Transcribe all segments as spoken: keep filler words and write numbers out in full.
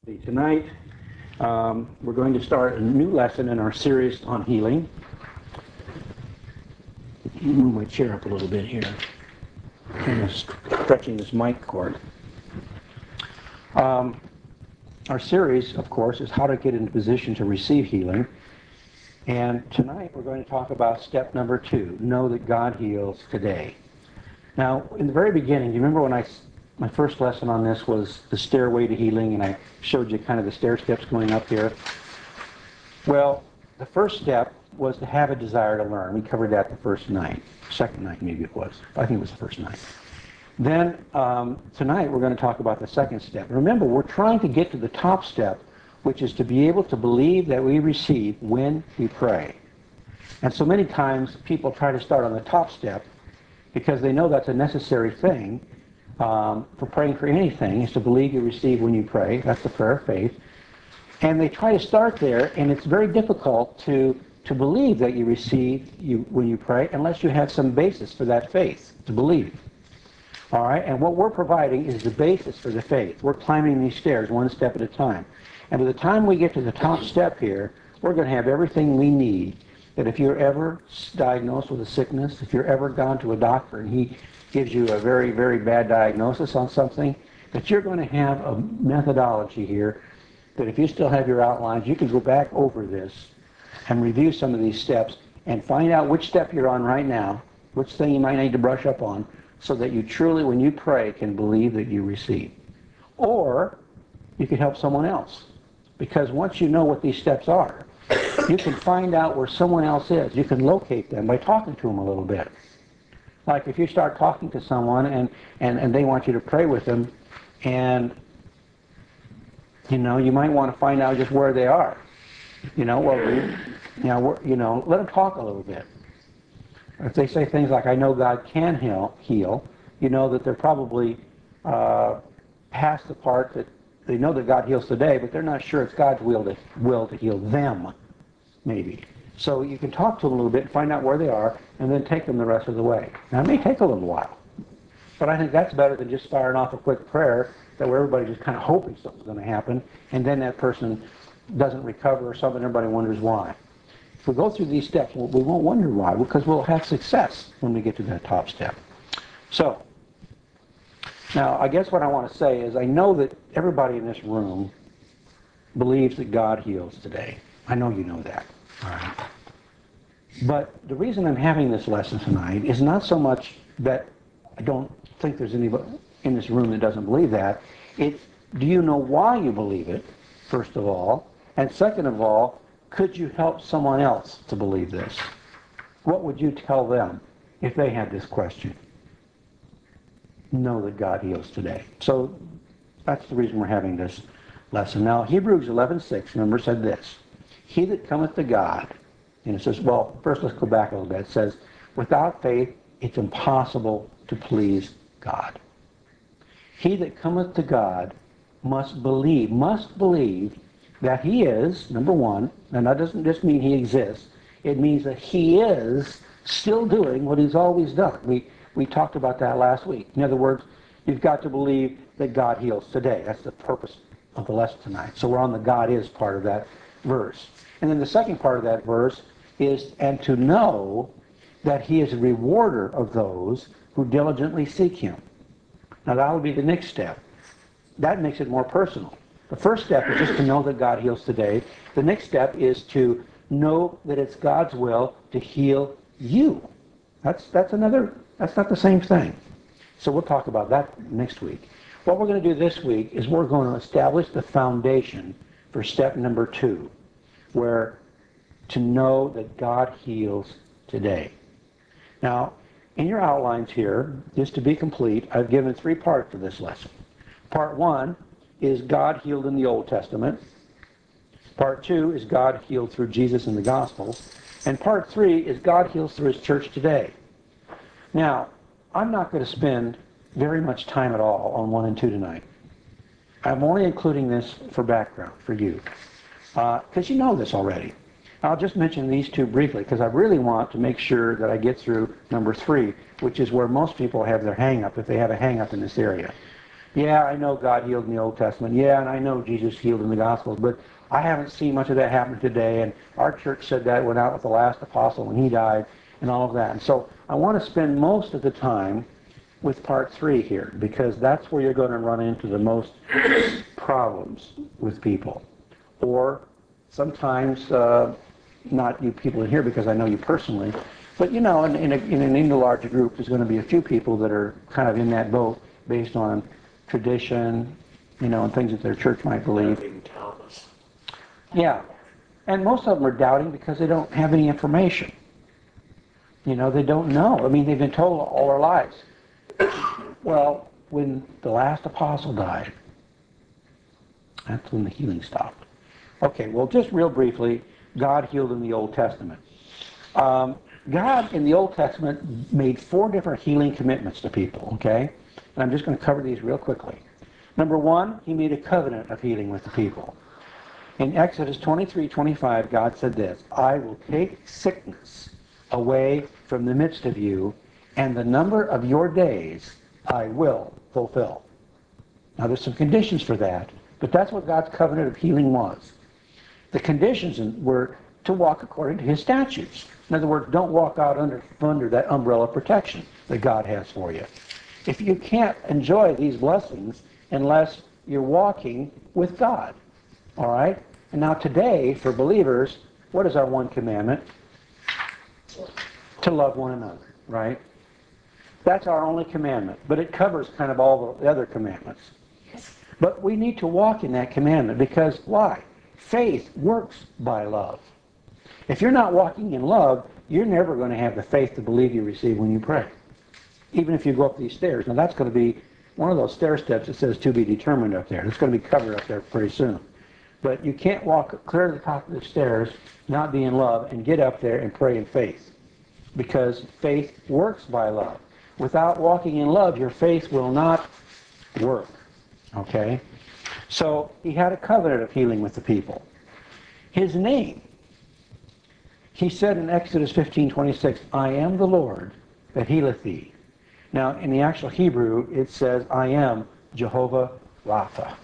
Tonight, um, we're going to start a new lesson in our series on healing. Move my chair up a little bit here. Kind of stretching this mic cord. Um, our series, of course, is how to get into position to receive healing. And tonight we're going to talk about step number two, know that God heals today. Now, in the very beginning, do you remember when I My first lesson on this was the stairway to healing, and I showed you kind of the stair steps going up here. Well, the first step was to have a desire to learn. We covered that the first night, second night maybe it was. I think it was the first night. Then um, tonight we're going to talk about the second step. Remember, we're trying to get to the top step, which is to be able to believe that we receive when we pray. And so many times people try to start on the top step because they know that's a necessary thing. Um, for praying for anything is to believe you receive when you pray. That's the prayer of faith. And they try to start there, and it's very difficult to, to believe that you receive you, when you pray unless you have some basis for that faith to believe. All right? And what we're providing is the basis for the faith. We're climbing these stairs one step at a time. And by the time we get to the top step here, we're going to have everything we need. That if you're ever diagnosed with a sickness, if you're ever gone to a doctor and he gives you a very, very bad diagnosis on something, that you're going to have a methodology here that if you still have your outlines, you can go back over this and review some of these steps and find out which step you're on right now, which thing you might need to brush up on, so that you truly, when you pray, can believe that you receive. Or you can help someone else. Because once you know what these steps are, you can find out where someone else is. You can locate them by talking to them a little bit. Like if you start talking to someone and, and, and they want you to pray with them, and you know, you might want to find out just where they are. You know, well, you know, you know, let them talk a little bit. If they say things like, "I know God can heal," heal, you know that they're probably uh, past the part that they know that God heals today, but they're not sure it's God's will to will to heal them, maybe. So you can talk to them a little bit and find out where they are, and then take them the rest of the way. Now, it may take a little while, but I think that's better than just firing off a quick prayer that where everybody's just kind of hoping something's going to happen, and then that person doesn't recover or something, everybody wonders why. If we go through these steps, we won't wonder why, because we'll have success when we get to that top step. So, now, I guess what I want to say is I know that everybody in this room believes that God heals today. I know you know that. All right. But the reason I'm having this lesson tonight is not so much that I don't think there's anybody in this room that doesn't believe that. It's, do you know why you believe it, first of all? And second of all, could you help someone else to believe this? What would you tell them if they had this question? Know that God heals today. So that's the reason we're having this lesson. Now, Hebrews eleven six, remember, said this. He that cometh to God, and it says, well, first let's go back a little bit. It says, without faith, it's impossible to please God. He that cometh to God must believe, must believe that he is, number one, and that doesn't just mean he exists. It means that he is still doing what he's always done. We we talked about that last week. In other words, you've got to believe that God heals today. That's the purpose of the lesson tonight. So we're on the God is part of that verse. And then the second part of that verse is, and to know that he is a rewarder of those who diligently seek him. Now that would be the next step. That makes it more personal. The first step is just to know that God heals today. The next step is to know that it's God's will to heal you. That's that's another, that's not the same thing. So we'll talk about that next week. What we're going to do this week is we're going to establish the foundation for step number two, where to know that God heals today. Now, in your outlines here, just to be complete, I've given three parts to this lesson. Part one is God healed in the Old Testament. Part two is God healed through Jesus in the Gospels. And part three is God heals through his church today. Now, I'm not going to spend very much time at all on one and two tonight. I'm only including this for background, for you. Because uh, you know this already. I'll just mention these two briefly, because I really want to make sure that I get through number three, which is where most people have their hang-up, if they have a hang-up in this area. Yeah, I know God healed in the Old Testament. Yeah, and I know Jesus healed in the Gospels, but I haven't seen much of that happen today. And our church said that went out with the last apostle when he died and all of that. And so I want to spend most of the time with part three here, because that's where you're going to run into the most problems with people. Or sometimes, uh, not you people in here because I know you personally, but you know, in, in, a, in an in a larger group, there's going to be a few people that are kind of in that boat based on tradition, you know, and things that their church might believe. Yeah. And most of them are doubting because they don't have any information. You know, they don't know. I mean, they've been told all their lives. Well, when the last apostle died, that's when the healing stopped. Okay, well, just real briefly, God healed in the Old Testament. Um, God in the Old Testament made four different healing commitments to people, okay? And I'm just going to cover these real quickly. Number one, he made a covenant of healing with the people. In Exodus twenty-three twenty-five, God said this, I will take sickness away from the midst of you, and the number of your days I will fulfill. Now, there's some conditions for that, but that's what God's covenant of healing was. The conditions were to walk according to his statutes. In other words, don't walk out under, under that umbrella of protection that God has for you. If you can't enjoy these blessings unless you're walking with God. All right? And now today, for believers, what is our one commandment? To love one another, right? That's our only commandment, but it covers kind of all the other commandments. But we need to walk in that commandment because why? Faith works by love. If you're not walking in love, you're never going to have the faith to believe you receive when you pray. Even if you go up these stairs. Now that's going to be one of those stair steps that says to be determined up there. It's going to be covered up there pretty soon. But you can't walk clear to the top of the stairs, not be in love, and get up there and pray in faith. Because faith works by love. Without walking in love, your faith will not work. Okay? So he had a covenant of healing with the people. His name, he said in Exodus fifteen twenty-six, I am the Lord that healeth thee. Now, in the actual Hebrew, it says, I am Jehovah Rapha.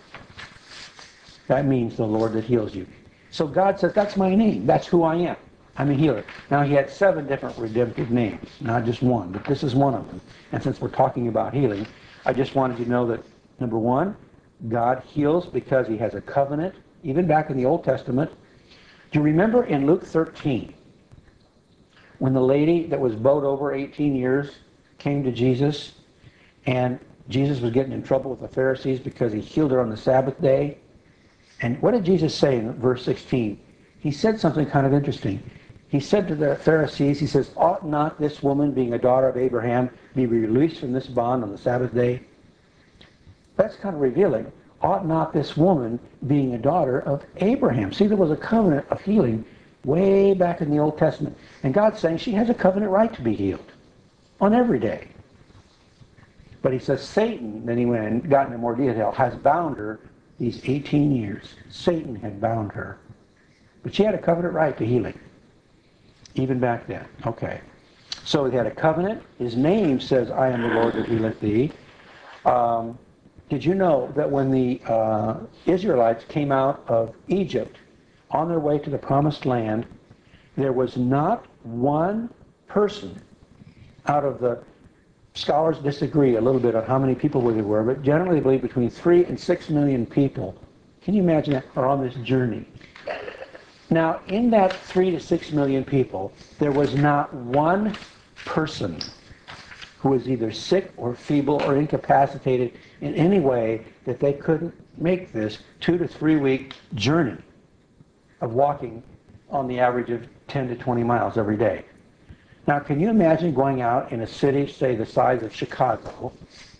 That means the Lord that heals you. So God says, that's my name. That's who I am. I'm a healer. Now, he had seven different redemptive names, not just one, but this is one of them. And since we're talking about healing, I just wanted you to know that, number one, God heals because he has a covenant, even back in the Old Testament. Do you remember in Luke thirteen, when the lady that was bowed over eighteen years came to Jesus, and Jesus was getting in trouble with the Pharisees because he healed her on the Sabbath day? And what did Jesus say in verse sixteen? He said something kind of interesting. He said to the Pharisees, he says, ought not this woman, being a daughter of Abraham, be released from this bond on the Sabbath day? That's kind of revealing. Ought not this woman, being a daughter of Abraham? See, there was a covenant of healing way back in the Old Testament. And God's saying she has a covenant right to be healed on every day. But he says Satan, then he went and got into more detail, has bound her these eighteen years. Satan had bound her. But she had a covenant right to healing. Even back then. Okay. So he had a covenant. His name says, I am the Lord that healeth thee. Um, did you know that when the uh, Israelites came out of Egypt on their way to the promised land, there was not one person out of the scholars disagree a little bit on how many people there were, but generally they believe between three and six million people. Can you imagine that? Are on this journey. Now, in that three to six million people, there was not one person who was either sick or feeble or incapacitated in any way that they couldn't make this two to three week journey of walking on the average of ten to twenty miles every day. Now, can you imagine going out in a city, say, the size of Chicago?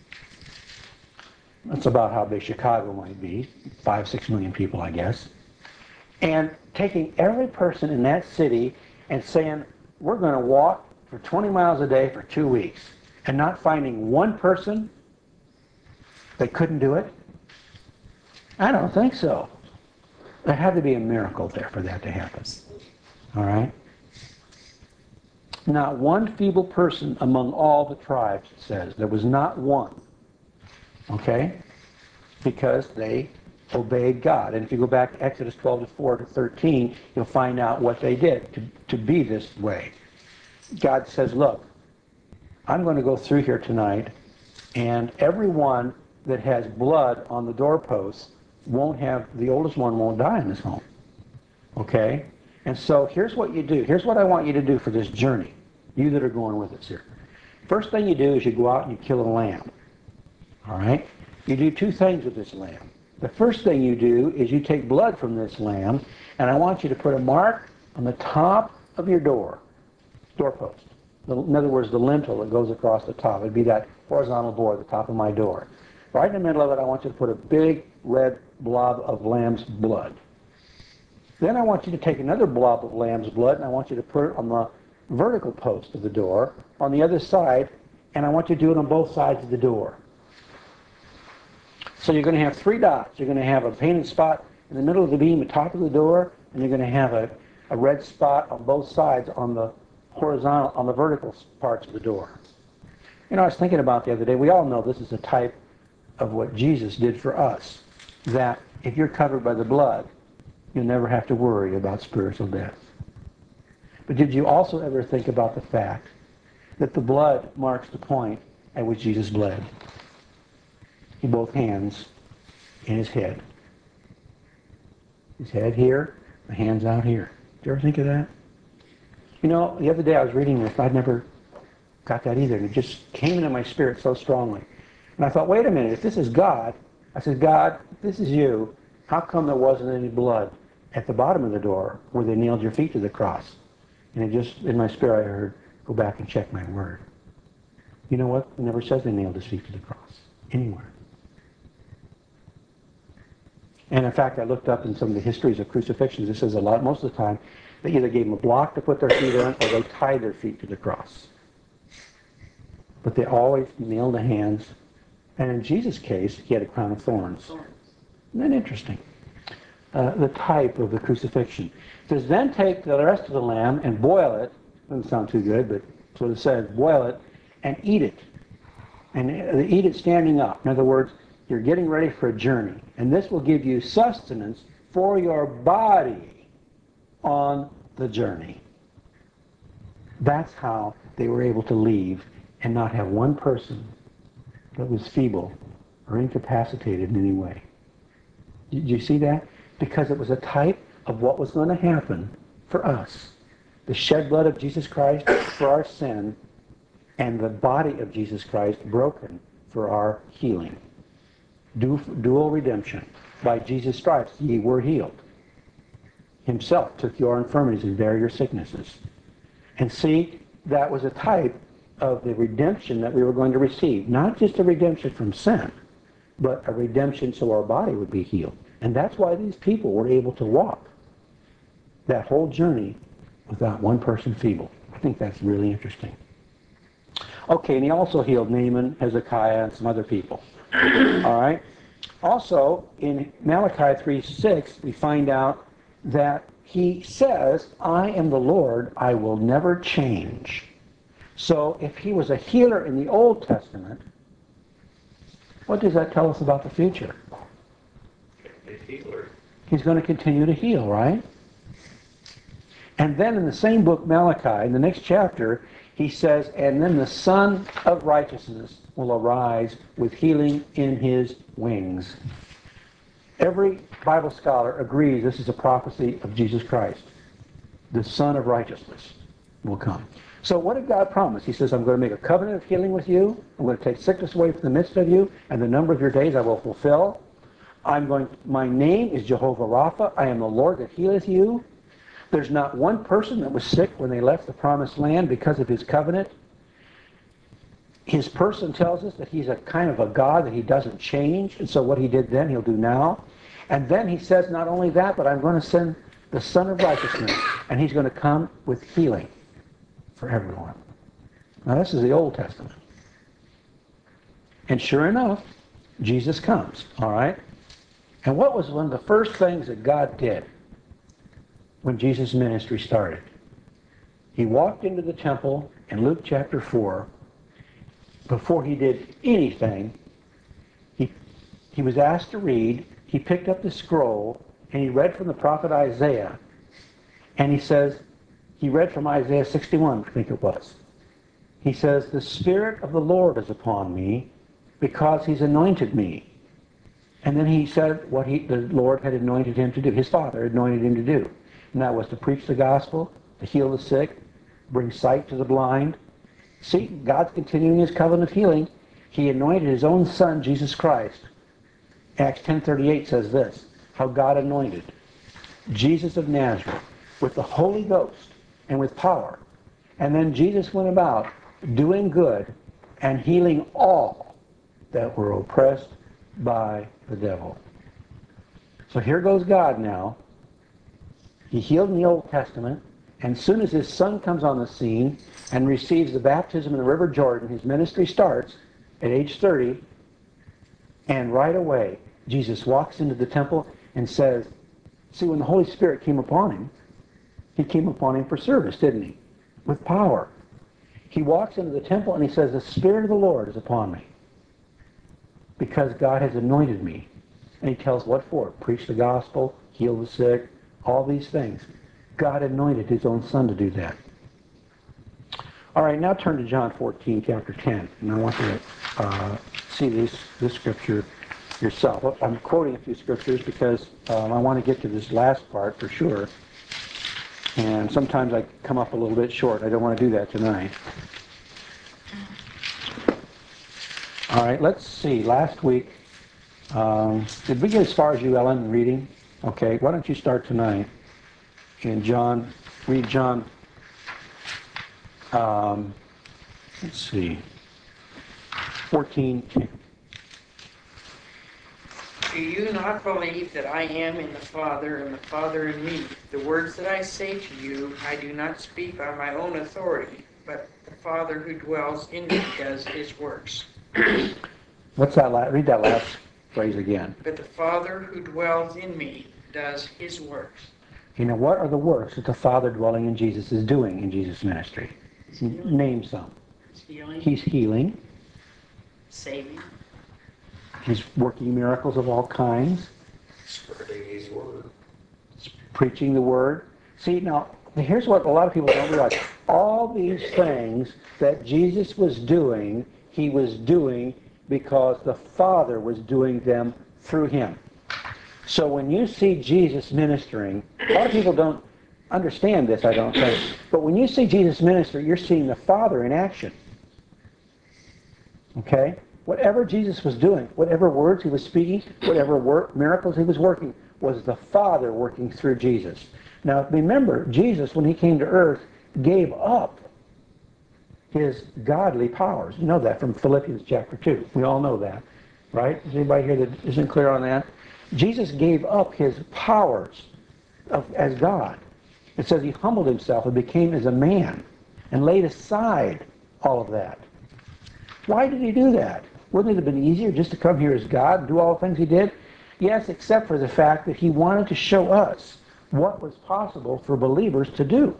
That's about how big Chicago might be, five, six million people, I guess. And taking every person in that city and saying, we're going to walk for twenty miles a day for two weeks, and not finding one person that couldn't do it? I don't think so. There had to be a miracle there for that to happen. All right? Not one feeble person among all the tribes, it says. There was not one. Okay? because they obeyed God. And if you go back to Exodus twelve to four to thirteen, you'll find out what they did to, to be this way. God says, look, I'm going to go through here tonight, and everyone that has blood on the doorposts won't have, the oldest one won't die in this home. Okay? And so here's what you do. Here's what I want you to do for this journey, you that are going with us here. First thing you do is you go out and you kill a lamb. All right? You do two things with this lamb. The first thing you do is you take blood from this lamb, and I want you to put a mark on the top of your door, doorpost. In other words, the lintel that goes across the top. It'd be that horizontal board at the top of my door. Right in the middle of it, I want you to put a big red blob of lamb's blood. Then I want you to take another blob of lamb's blood, and I want you to put it on the vertical post of the door on the other side, and I want you to do it on both sides of the door. So you're going to have three dots. You're going to have a painted spot in the middle of the beam at the top of the door, and you're going to have a, a red spot on both sides on the horizontal, on the vertical parts of the door. You know, I was thinking about the other day, we all know this is a type of what Jesus did for us, that if you're covered by the blood, you'll never have to worry about spiritual death. But did you also ever think about the fact that the blood marks the point at which Jesus bled? In both hands, in his head. His head here, the hands out here. Did you ever think of that? You know, the other day I was reading this, I'd never got that either, and it just came into my spirit so strongly. And I thought, wait a minute, if this is God, I said, God, if this is you, how come there wasn't any blood at the bottom of the door where they nailed your feet to the cross? And it just, in my spirit, I heard, go back and check my word. You know what? It never says they nailed his feet to the cross. Anywhere. And in fact, I looked up in some of the histories of crucifixions. It says a lot, most of the time, they either gave them a block to put their feet on, or they tied their feet to the cross. But they always nailed the hands. And in Jesus' case, he had a crown of thorns. Isn't that interesting? Uh, the type of the crucifixion. It says, then take the rest of the lamb and boil it. Doesn't sound too good, but that's what it says. Boil it and eat it. And uh, eat it standing up. In other words, you're getting ready for a journey. And this will give you sustenance for your body on the journey. That's how they were able to leave and not have one person that was feeble or incapacitated in any way. Did you see that? Because it was a type of what was going to happen for us. The shed blood of Jesus Christ for our sin, and the body of Jesus Christ broken for our healing. Dual redemption. By Jesus' stripes ye were healed. Himself took your infirmities and bare your sicknesses. And see, that was a type of the redemption that we were going to receive. Not just a redemption from sin, but a redemption so our body would be healed. And that's why these people were able to walk that whole journey without one person feeble. I think that's really interesting. Okay, and he also healed Naaman, Hezekiah, and some other people. All right. Also, in Malachi three six, we find out that he says, I am the Lord, I will never change. So if he was a healer in the Old Testament, what does that tell us about the future? He's going to continue to heal, right? And then in the same book, Malachi, in the next chapter, he says, and then the Son of Righteousness will arise with healing in his wings. Every Bible scholar agrees this is a prophecy of Jesus Christ. The Son of Righteousness will come. So what did God promise? He says, I'm going to make a covenant of healing with you. I'm going to take sickness away from the midst of you, and the number of your days I will fulfill. I'm going. My name is Jehovah Rapha. I am the Lord that healeth you. There's not one person that was sick when they left the promised land because of his covenant. His person tells us that he's a kind of a God that he doesn't change. And so what he did then, he'll do now. And then he says not only that, but I'm going to send the Son of Righteousness. And he's going to come with healing for everyone. Now this is the Old Testament. And sure enough, Jesus comes. All right? And what was one of the first things that God did when Jesus' ministry started? He walked into the temple in Luke chapter four. Before he did anything, he he was asked to read. He picked up the scroll, and he read from the prophet Isaiah. And he says, he read from Isaiah sixty-one, I think it was. He says, the Spirit of the Lord is upon me, because he's anointed me. And then he said what he, the Lord had anointed him to do. His Father had anointed him to do. And that was to preach the gospel, to heal the sick, bring sight to the blind. See, God's continuing his covenant of healing. He anointed his own Son, Jesus Christ. Acts ten thirty-eight says this, how God anointed Jesus of Nazareth with the Holy Ghost and with power. And then Jesus went about doing good and healing all that were oppressed by the devil. So here goes God now. He healed in the Old Testament, and as soon as his Son comes on the scene and receives the baptism in the River Jordan, his ministry starts at age thirty, and right away Jesus walks into the temple and says, see, when the Holy Spirit came upon him, he came upon him for service, didn't he? With power. He walks into the temple and he says, the Spirit of the Lord is upon me, because God has anointed me. And he tells what for? Preach the gospel, heal the sick, all these things. God anointed his own Son to do that. All right, now turn to John fourteen, chapter ten. And I want you to uh, see this, this scripture yourself. I'm quoting a few scriptures because um, I want to get to this last part for sure. And sometimes I come up a little bit short. I don't want to do that tonight. All right, let's see. Last week, um, did we get as far as you, Ellen, in reading? Okay, why don't you start tonight in John, read John, um, let's see, fourteen. Do you not believe that I am in the Father and the Father in me? The words that I say to you, I do not speak on my own authority, but the Father who dwells in me does his works. What's that? La- read that last phrase again. But the Father who dwells in me does his works. You know, what are the works that the Father dwelling in Jesus is doing in Jesus' ministry? Name some. He's healing. He's healing. Saving. He's working miracles of all kinds. Spreading his word. Preaching the word. See, now, here's what a lot of people don't realize. All these things that Jesus was doing, he was doing because the Father was doing them through him. So when you see Jesus ministering, a lot of people don't understand this, I don't think. But when you see Jesus minister, you're seeing the Father in action. Okay? Whatever Jesus was doing, whatever words he was speaking, whatever work, miracles he was working, was the Father working through Jesus. Now, remember, Jesus, when he came to earth, gave up his godly powers. You know that from Philippians chapter two. We all know that, right? Is anybody here that isn't clear on that? Jesus gave up his powers of, as God. It says he humbled himself and became as a man and laid aside all of that. Why did he do that? Wouldn't it have been easier just to come here as God and do all the things he did? Yes, except for the fact that he wanted to show us what was possible for believers to do.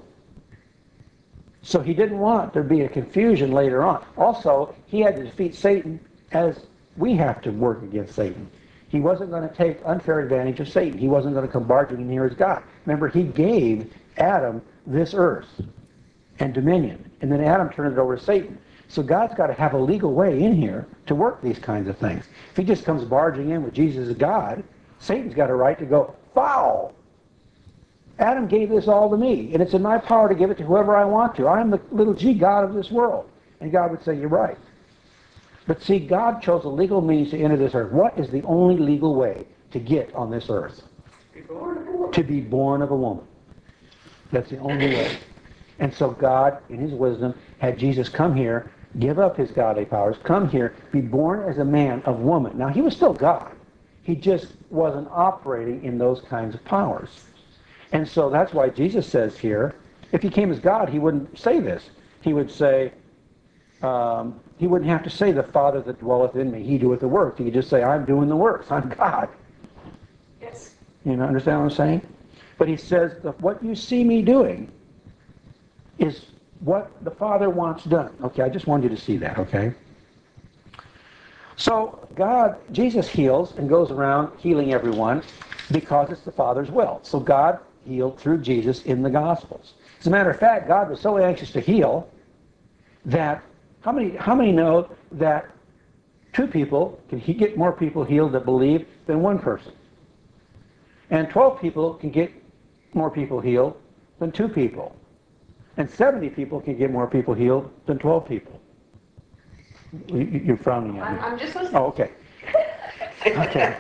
So he didn't want there to be a confusion later on. Also, he had to defeat Satan as we have to work against Satan. He wasn't going to take unfair advantage of Satan. He wasn't going to come barging in here as God. Remember, he gave Adam this earth and dominion, and then Adam turned it over to Satan. So God's got to have a legal way in here to work these kinds of things. If he just comes barging in with Jesus as God, Satan's got a right to go, foul! Adam gave this all to me, and it's in my power to give it to whoever I want to. I'm the little g God of this world. And God would say, you're right. But see, God chose a legal means to enter this earth. What is the only legal way to get on this earth? Be born of a woman. To be born of a woman. That's the only way. And so God, in his wisdom, had Jesus come here, give up his godly powers, come here, be born as a man of woman. Now, he was still God. He just wasn't operating in those kinds of powers. And so that's why Jesus says here, if he came as God, he wouldn't say this. He would say, um, he wouldn't have to say, the Father that dwelleth in me, he doeth the works. He could just say, I'm doing the works. I'm God. Yes. You know, understand what I'm saying? But he says, that what you see me doing is what the Father wants done. Okay, I just wanted you to see that, okay? So God, Jesus heals and goes around healing everyone because it's the Father's will. So God healed through Jesus in the Gospels. As a matter of fact, God was so anxious to heal that how many how many know that two people can he get more people healed that believe than one person? And twelve people can get more people healed than two people. And seventy people can get more people healed than twelve people. You- You're frowning at me. I'm, I'm just listening. Oh, okay. Okay.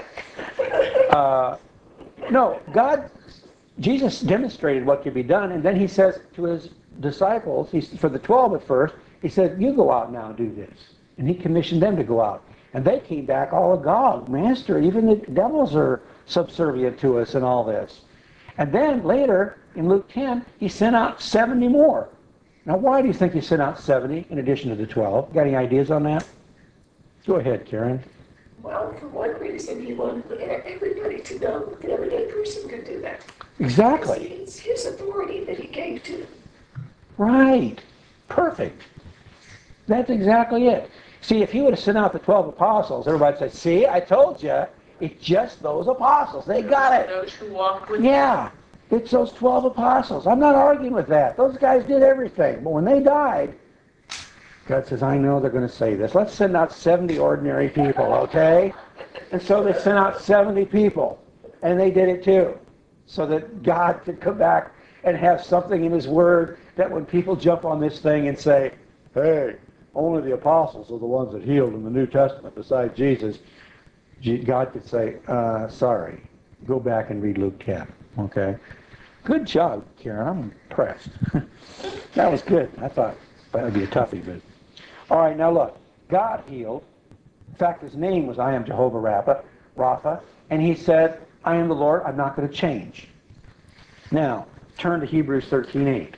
Uh, no, God, Jesus demonstrated what could be done, and then he says to his disciples, he's, for the twelve at first, he said, you go out now and do this. And he commissioned them to go out. And they came back all agog. Master, even the devils are subservient to us and all this. And then later, in Luke ten, he sent out seventy more. Now, why do you think he sent out seventy in addition to the twelve? Got any ideas on that? Go ahead, Karen. Well, for one reason, he wanted everybody to know that everyday person could do that. Exactly. It's his authority that he gave to them. Right. Perfect. That's exactly it. See, if he would have sent out the twelve apostles, everybody would say, see, I told you, it's just those apostles. They got it. Those who walk with Yeah, it's those twelve apostles. I'm not arguing with that. Those guys did everything. But when they died, God says, I know they're going to say this. Let's send out seventy ordinary people, okay? And so they sent out seventy people. And they did it too. So that God could come back and have something in his word that when people jump on this thing and say, hey, only the apostles are the ones that healed in the New Testament besides Jesus, God could say, uh, sorry, go back and read Luke ten, okay? Good job, Karen. I'm impressed. That was good. I thought that would be a toughie, but... All right, now look. God healed. In fact, his name was I am Jehovah Rapha, Rapha, and he said, I am the Lord. I'm not going to change. Now, turn to Hebrews thirteen eight.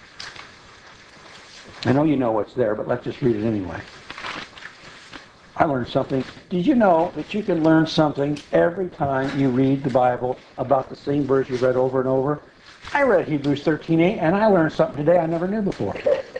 I know you know what's there, but let's just read it anyway. I learned something. Did you know that you can learn something every time you read the Bible about the same verse you read over and over? I read Hebrews thirteen eight, and I learned something today I never knew before.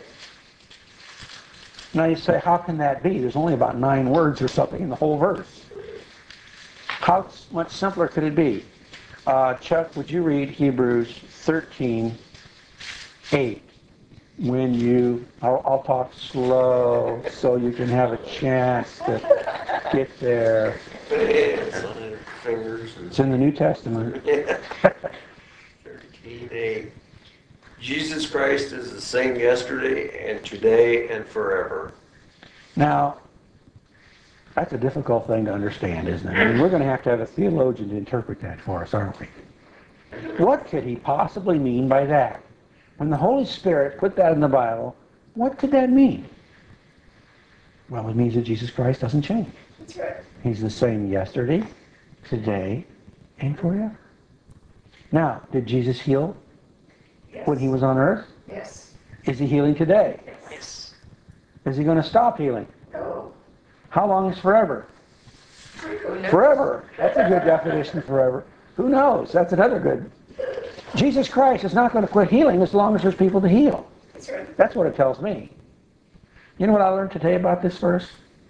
Now you say, how can that be? There's only about nine words or something in the whole verse. How much simpler could it be? Uh, Chuck, would you read Hebrews thirteen eight? When you, I'll, I'll talk slow so you can have a chance to get there. Hands on your fingers. And It's in the New Testament. thirteen eight. Jesus Christ is the same yesterday and today and forever. Now, that's a difficult thing to understand, isn't it? I mean, we're going to have to have a theologian to interpret that for us, aren't we? What could he possibly mean by that? When the Holy Spirit put that in the Bible, what could that mean? Well, it means that Jesus Christ doesn't change. That's right. He's the same yesterday, today, and forever. Now, did Jesus heal Yes. when he was on earth? Yes. Is he healing today? Yes. Is he going to stop healing? No. How long is forever? who knows? Forever. That's a good definition of forever. Who knows? That's another good. Jesus Christ is not going to quit healing as long as there's people to heal. That's right. That's what it tells me. You know what I learned today about this verse?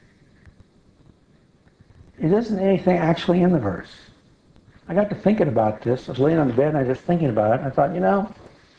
It isn't anything actually in the verse. I got to thinking about this. I was laying on the bed and I was just thinking about it. And I thought, you know,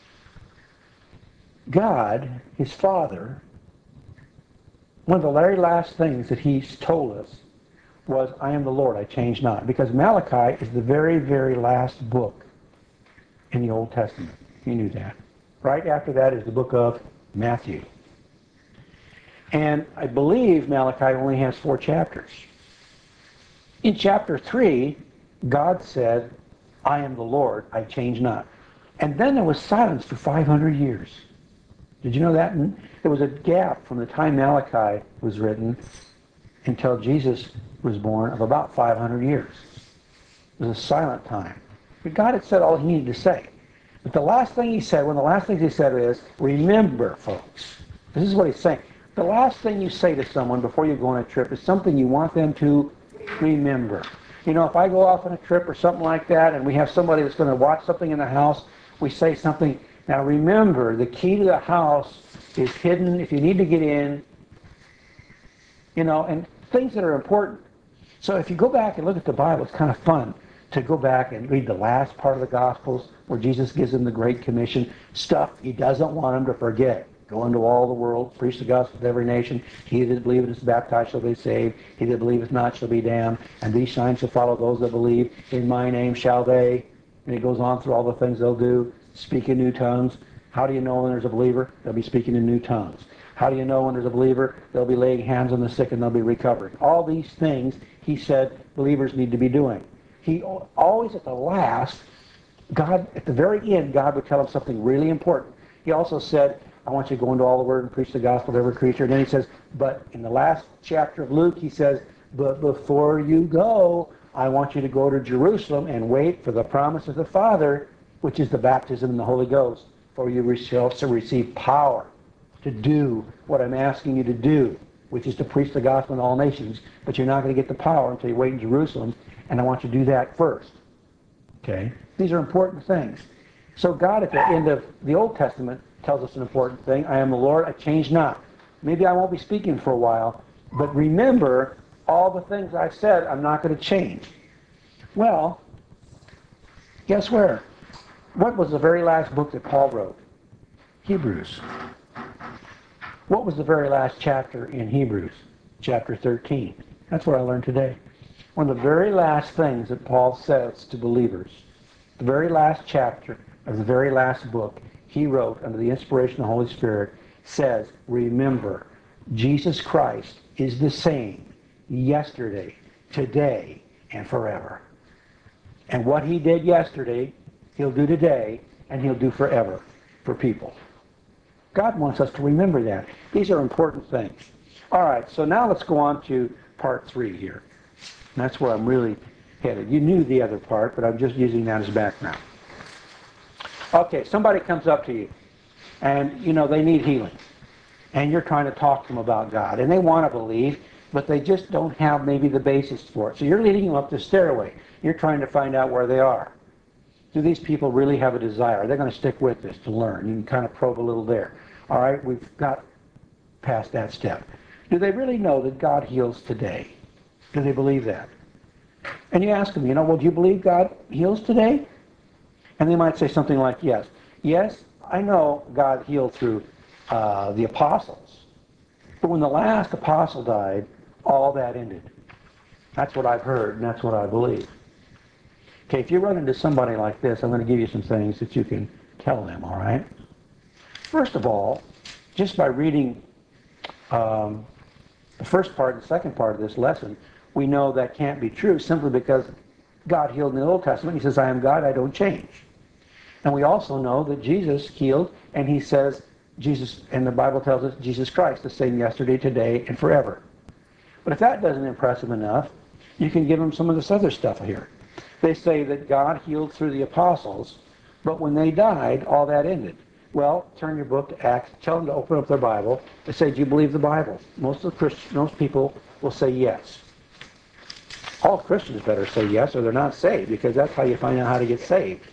God, his Father, one of the very last things that he's told us was, I am the Lord, I change not. Because Malachi is the very, very last book in the Old Testament. You knew that. Right after that is the book of Matthew. And I believe Malachi only has four chapters. In chapter three, God said, I am the Lord, I change not. And then there was silence for five hundred years. Did you know that? And there was a gap from the time Malachi was written until Jesus was born of about five hundred years. It was a silent time. But God had said all he needed to say. But the last thing he said, one of the last things he said is, remember, folks. This is what he's saying. The last thing you say to someone before you go on a trip is something you want them to remember. You know, if I go off on a trip or something like that and we have somebody that's going to watch something in the house, we say something. Now remember, the key to the house is hidden if you need to get in. You know, and things that are important. So if you go back and look at the Bible, it's kind of fun to go back and read the last part of the Gospels where Jesus gives them the Great Commission, stuff he doesn't want them to forget. Go into all the world, preach the gospel to every nation. He that believeth is baptized shall be saved. He that believeth not shall be damned. And these signs shall follow those that believe. In my name shall they. And it goes on through all the things they'll do. Speak in new tongues. How do you know when there's a believer? They'll be speaking in new tongues. How do you know when there's a believer? They'll be laying hands on the sick and they'll be recovering. All these things, he said, believers need to be doing. He always at the last, God, at the very end, God would tell him something really important. He also said, I want you to go into all the word and preach the gospel to every creature. And then he says, but in the last chapter of Luke, he says, but before you go, I want you to go to Jerusalem and wait for the promise of the Father, which is the baptism in the Holy Ghost, for you shall receive power to do what I'm asking you to do, which is to preach the gospel in all nations. But you're not going to get the power until you wait in Jerusalem, and I want you to do that first. Okay? These are important things. So God at the end of the Old Testament tells us an important thing. I am the Lord, I change not. Maybe I won't be speaking for a while, but remember all the things I've said I'm not going to change. Well, guess where? What was the very last book that Paul wrote? Hebrews. What was the very last chapter in Hebrews? Chapter thirteen. That's what I learned today. One of the very last things that Paul says to believers, the very last chapter of the very last book he wrote under the inspiration of the Holy Spirit says, remember, Jesus Christ is the same yesterday, today, and forever. And what he did yesterday, he'll do today, and he'll do forever for people. God wants us to remember that. These are important things. All right, so now let's go on to part three here. And that's where I'm really headed. You knew the other part, but I'm just using that as background. Okay, somebody comes up to you, and, you know, they need healing. And you're trying to talk to them about God. And they want to believe, but they just don't have maybe the basis for it. So you're leading them up the stairway. You're trying to find out where they are. Do these people really have a desire? Are they going to stick with this to learn? You can kind of probe a little there. All right, we've got past that step. Do they really know that God heals today? Do they believe that? And you ask them, you know, well, do you believe God heals today? And they might say something like, yes. Yes, I know God healed through uh, the apostles. But when the last apostle died, all that ended. That's what I've heard, and that's what I believe. Okay, if you run into somebody like this, I'm going to give you some things that you can tell them, all right? First of all, just by reading um, the first part and the second part of this lesson, we know that can't be true simply because God healed in the Old Testament. He says, I am God, I don't change. And we also know that Jesus healed, and he says, Jesus, and the Bible tells us, Jesus Christ, the same yesterday, today, and forever. But if that doesn't impress them enough, you can give them some of this other stuff here. They say that God healed through the apostles, but when they died, all that ended. Well, turn your book to Acts, tell them to open up their Bible. They say, do you believe the Bible? Most of the Christians, most people will say yes. All Christians better say yes, or they're not saved, because that's how you find out how to get saved.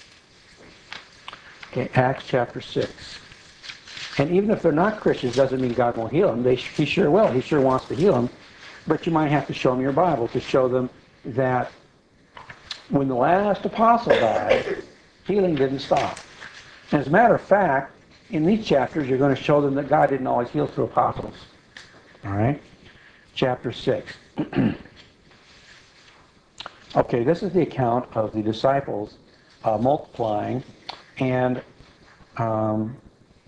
Okay, Acts chapter six. And even if they're not Christians, doesn't mean God won't heal them. They, he sure will. He sure wants to heal them. But you might have to show them your Bible to show them that when the last apostle died, healing didn't stop. And as a matter of fact, in these chapters, you're going to show them that God didn't always heal through apostles. All right? Chapter six. Okay, this is the account of the disciples uh, multiplying, and um,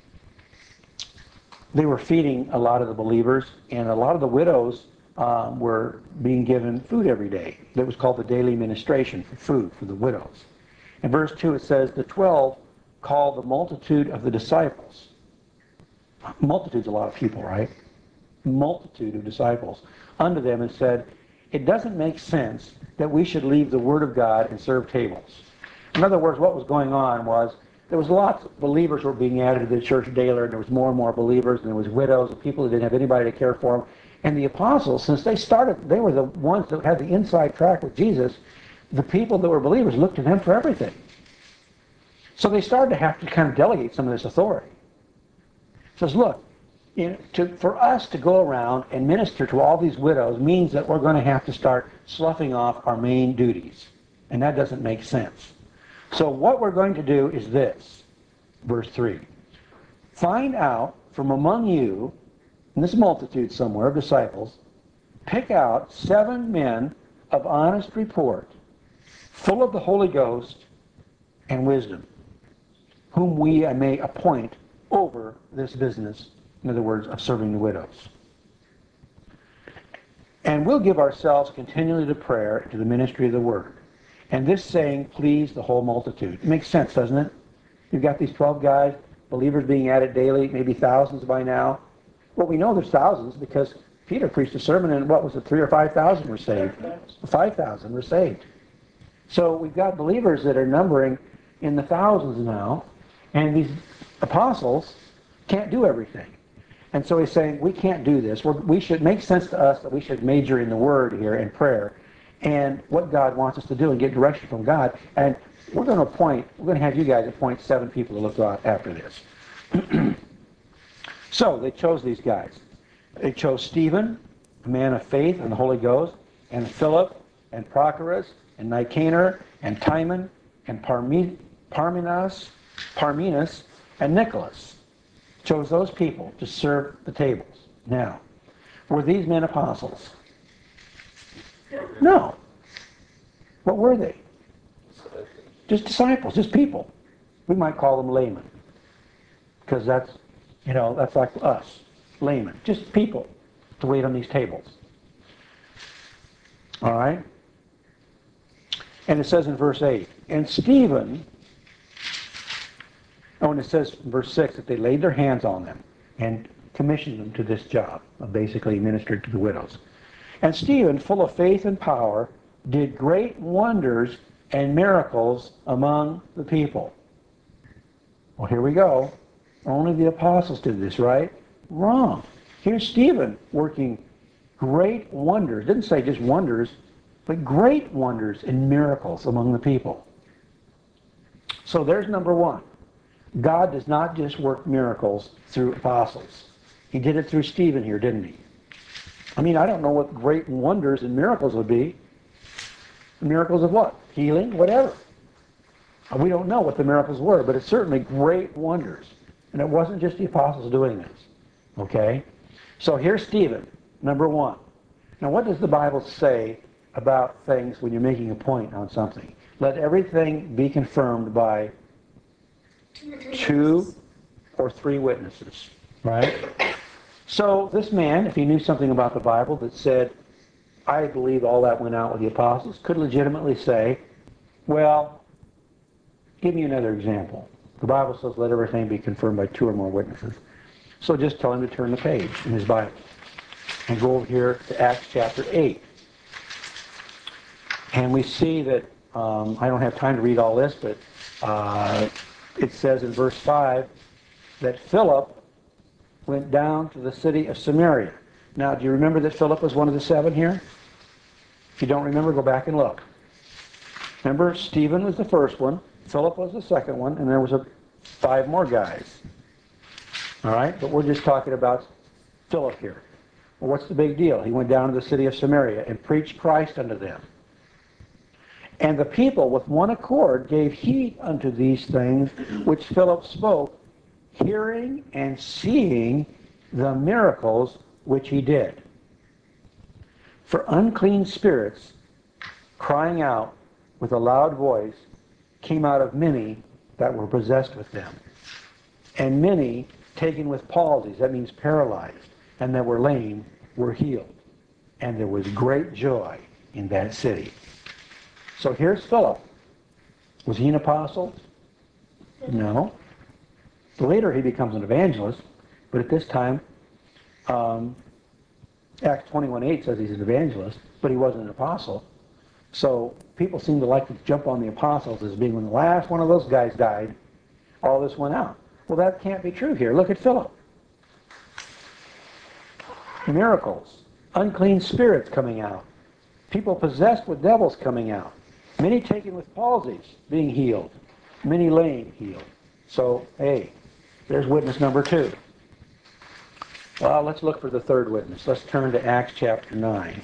they were feeding a lot of the believers, and a lot of the widows um, were being given food every day. That was called the daily ministration for food for the widows. In verse two it says, the twelve called the multitude of the disciples. Multitude's a lot of people, right? Multitude of disciples unto them and said, it doesn't make sense that we should leave the Word of God and serve tables. In other words, what was going on was there was lots of believers were being added to the church daily, and there was more and more believers, and there was widows and people who didn't have anybody to care for them. And the apostles, since they started, they were the ones that had the inside track with Jesus, the people that were believers looked to them for everything. So they started to have to kind of delegate some of this authority. It says, look, you know, to, for us to go around and minister to all these widows means that we're going to have to start sloughing off our main duties. And that doesn't make sense. So what we're going to do is this, verse three. Find out from among you, in this multitude somewhere of disciples, pick out seven men of honest report, full of the Holy Ghost and wisdom, whom we may appoint over this business, in other words, of serving the widows. And we'll give ourselves continually to prayer, to the ministry of the word. And this saying pleased the whole multitude. It makes sense, doesn't it? You've got these twelve guys, believers being added daily, maybe thousands by now. Well, we know there's thousands because Peter preached a sermon and what was it, three or five thousand were saved? Five thousand were saved. So we've got believers that are numbering in the thousands now, and these apostles can't do everything. And so he's saying, we can't do this. We're, we should make sense to us that we should major in the Word here and prayer and what God wants us to do and get direction from God. And we're going to appoint, we're going to have you guys appoint seven people to look out after this. So they chose these guys. They chose Stephen, a man of faith and the Holy Ghost, and Philip, and Prochorus, and Nicanor, and Timon, and Parme- Parmenas, Parmenas, and Nicholas. Chose those people to serve the tables. Now, were these men apostles? No. What were they? Just disciples, just people. We might call them laymen. Because that's, you know, that's like us, laymen. Just people to wait on these tables. All right? And it says in verse eight, and Stephen, oh, and it says in verse six that they laid their hands on them and commissioned them to this job of basically ministering to the widows. And Stephen, full of faith and power, did great wonders and miracles among the people. Well, here we go. Only the apostles did this, right? Wrong. Here's Stephen working great wonders. Didn't say just wonders, but great wonders and miracles among the people. So there's number one. God does not just work miracles through apostles. He did it through Stephen here, didn't he? I mean, I don't know what great wonders and miracles would be. Miracles of what? Healing? Whatever. We don't know what the miracles were, but it's certainly great wonders. And it wasn't just the apostles doing this. Okay? So here's Stephen, number one. Now, what does the Bible say about things when you're making a point on something? Let everything be confirmed by two or three witnesses. Right? So this man, if he knew something about the Bible that said, I believe all that went out with the apostles, could legitimately say, well, give me another example. The Bible says let everything be confirmed by two or more witnesses. So just tell him to turn the page in his Bible and go over here to Acts chapter eight. And we see that, um, I don't have time to read all this, but uh, it says in verse five that Philip went down to the city of Samaria. Now, do you remember that Philip was one of the seven here? If you don't remember, go back and look. Remember, Stephen was the first one, Philip was the second one, and there was a, five more guys. All right? But we're just talking about Philip here. Well, what's the big deal? He went down to the city of Samaria and preached Christ unto them. And the people with one accord gave heed unto these things which Philip spoke, hearing and seeing the miracles which he did. For unclean spirits, crying out with a loud voice, came out of many that were possessed with them. And many taken with palsies, that means paralyzed, and that were lame, were healed. And there was great joy in that city. So here's Philip. Was he an apostle? No. Later he becomes an evangelist, but at this time, um, Acts twenty-one eight says he's an evangelist, but he wasn't an apostle. So people seem to like to jump on the apostles as being when the last one of those guys died, all this went out. Well, that can't be true here. Look at Philip. Miracles, unclean spirits coming out, people possessed with devils coming out, many taken with palsies being healed, many lame healed. So, hey, there's witness number two. Well, let's look for the third witness. Let's turn to Acts chapter nine.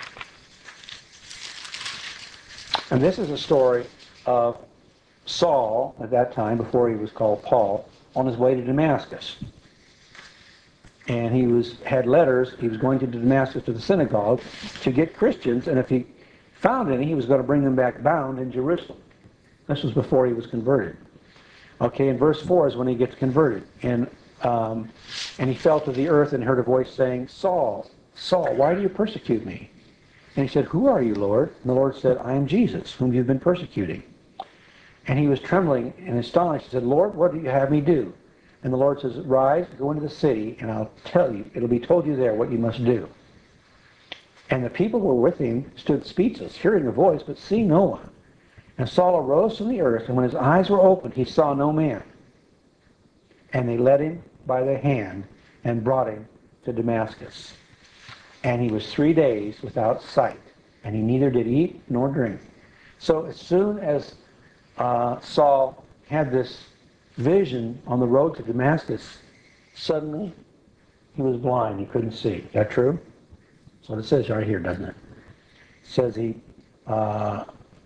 And this is a story of Saul, at that time, before he was called Paul, on his way to Damascus. And he was had letters. He was going to Damascus to the synagogue to get Christians, and if he found any, he was going to bring them back bound in Jerusalem. This was before he was converted. Okay, and verse four is when he gets converted. And um, and he fell to the earth and heard a voice saying, Saul, Saul, why do you persecute me? And he said, who are you, Lord? And the Lord said, I am Jesus, whom you've been persecuting. And he was trembling and astonished. He said, Lord, what do you have me do? And the Lord says, rise, go into the city, and I'll tell you, it'll be told you there what you must do. And the people who were with him stood speechless, hearing the voice, but seeing no one. And Saul arose from the earth, and when his eyes were opened, he saw no man. And they led him by the hand and brought him to Damascus. And he was three days without sight, and he neither did eat nor drink. So as soon as uh, Saul had this vision on the road to Damascus, suddenly he was blind. He couldn't see. Is that true? That's what it says right here, doesn't it? It says he uh,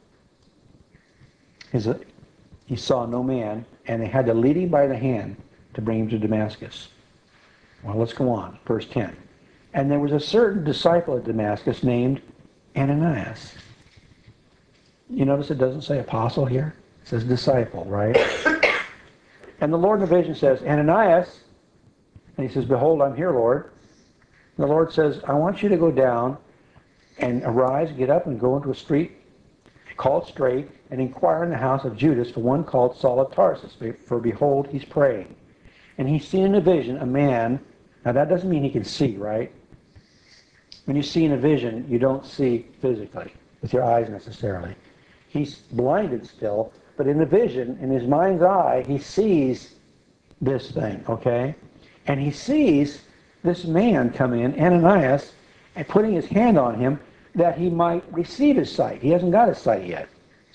his, uh, he saw no man, and they had to lead him by the hand to bring him to Damascus. Well, let's go on. Verse ten. And there was a certain disciple at Damascus named Ananias. You notice it doesn't say apostle here? It says disciple, right? And the Lord in the vision says, Ananias. And he says, behold, I'm here, Lord. And the Lord says, I want you to go down and arise, get up, and go into a street called Straight, and inquire in the house of Judas for one called Saul of Tarsus. For behold, he's praying. And he's seen in a vision a man. Now that doesn't mean he can see, right? When you see in a vision, you don't see physically with your eyes necessarily. He's blinded still, but in the vision, in his mind's eye, he sees this thing, okay? And he sees this man come in, Ananias, and putting his hand on him that he might receive his sight. He hasn't got his sight yet.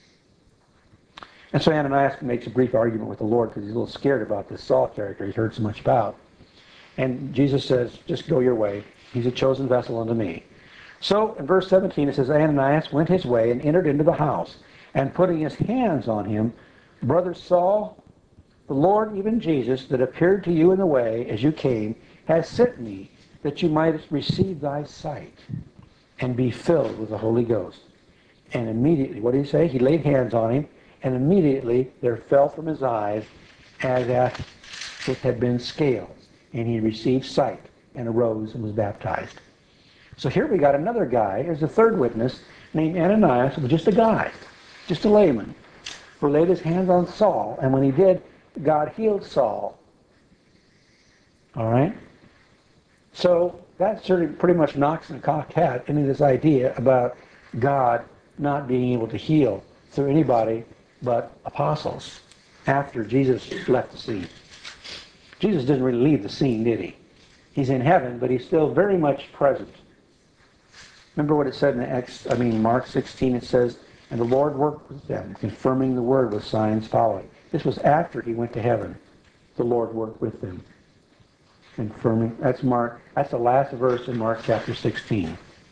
And so Ananias makes a brief argument with the Lord because he's a little scared about this Saul character he's heard so much about. And Jesus says, just go your way. He's a chosen vessel unto me. So in verse seventeen it says, Ananias went his way and entered into the house, and putting his hands on him, Brother Saul, the Lord, even Jesus, that appeared to you in the way as you came, has sent me that you might receive thy sight and be filled with the Holy Ghost. And immediately, what did he say? He laid hands on him, and immediately there fell from his eyes as if it had been scales, and he received sight and arose and was baptized. So here we got another guy. There's a third witness named Ananias, who was just a guy, just a layman, who laid his hands on Saul, and when he did, God healed Saul. All right? So that certainly pretty much knocks the cocked hat into this idea about God not being able to heal through anybody but apostles after Jesus left the scene. Jesus didn't really leave the scene, did he? He's in heaven, but he's still very much present. Remember what it said in Acts, I mean Mark sixteen, it says, and the Lord worked with them, confirming the word with signs following. This was after he went to heaven. The Lord worked with them. Confirming, that's Mark, that's the last verse in Mark chapter sixteen.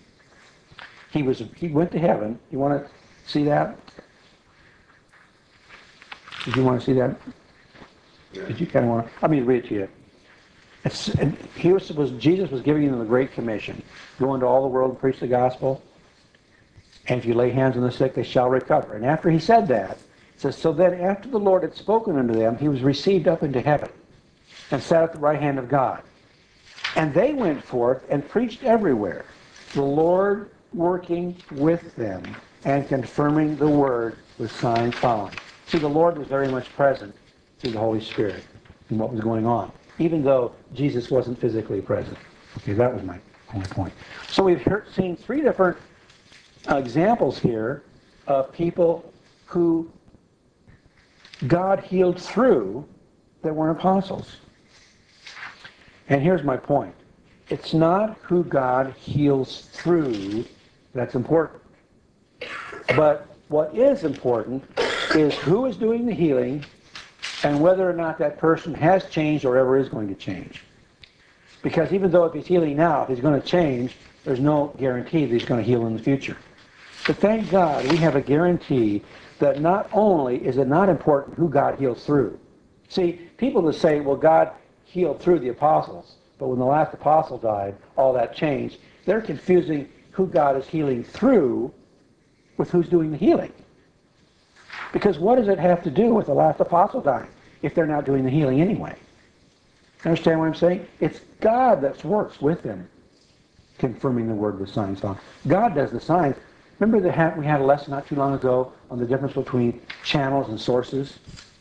He was, he went to heaven. You want to see that? Did you want to see that? Did you kind of want to? Let me read it to you. It's, and he was, was, Jesus was giving them the Great Commission. Go into all the world and preach the gospel. And if you lay hands on the sick, they shall recover. And after he said that, it says, so then after the Lord had spoken unto them, he was received up into heaven and sat at the right hand of God. And they went forth and preached everywhere, the Lord working with them and confirming the word with signs following. See, the Lord was very much present through the Holy Spirit in what was going on, even though Jesus wasn't physically present. Okay, that was my only point. So we've heard, seen three different uh, examples here of people who God healed through that weren't apostles. And here's my point. It's not who God heals through that's important. But what is important is who is doing the healing and whether or not that person has changed or ever is going to change. Because even though if he's healing now, if he's going to change, there's no guarantee that he's going to heal in the future. But thank God we have a guarantee that not only is it not important who God heals through. See, people that say, well, God healed through the apostles, but when the last apostle died, all that changed. They're confusing who God is healing through with who's doing the healing. Because what does it have to do with the last apostle dying if they're not doing the healing anyway? Understand what I'm saying? It's God that works with them, confirming the word with signs. God does the signs. Remember that we had a lesson not too long ago on the difference between channels and sources?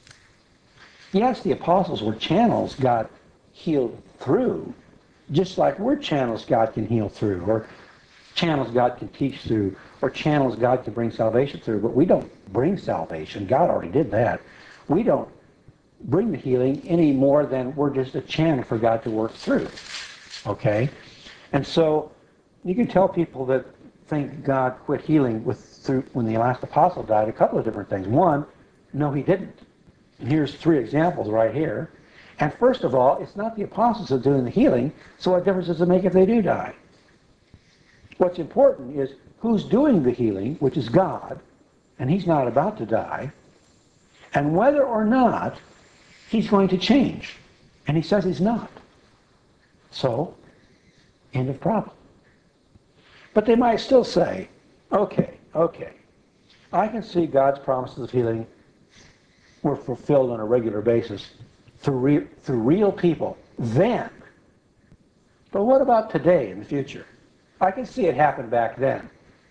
Yes, the apostles were channels God healed through, just like we're channels God can heal through, or channels God can teach through, or channels God can bring salvation through. But we don't bring salvation. God already did that. We don't bring the healing any more than we're just a channel for God to work through. Okay? And so you can tell people that think God quit healing with through when the last apostle died a couple of different things. One, no, he didn't. And here's three examples right here. And first of all, it's not the apostles that are doing the healing, so what difference does it make if they do die? What's important is who's doing the healing, which is God, and he's not about to die, and whether or not he's going to change. And he says he's not. So, end of problem. But they might still say, okay, okay, I can see God's promises of healing were fulfilled on a regular basis through, re- through real people then. But what about today in the future? I can see it happen back then.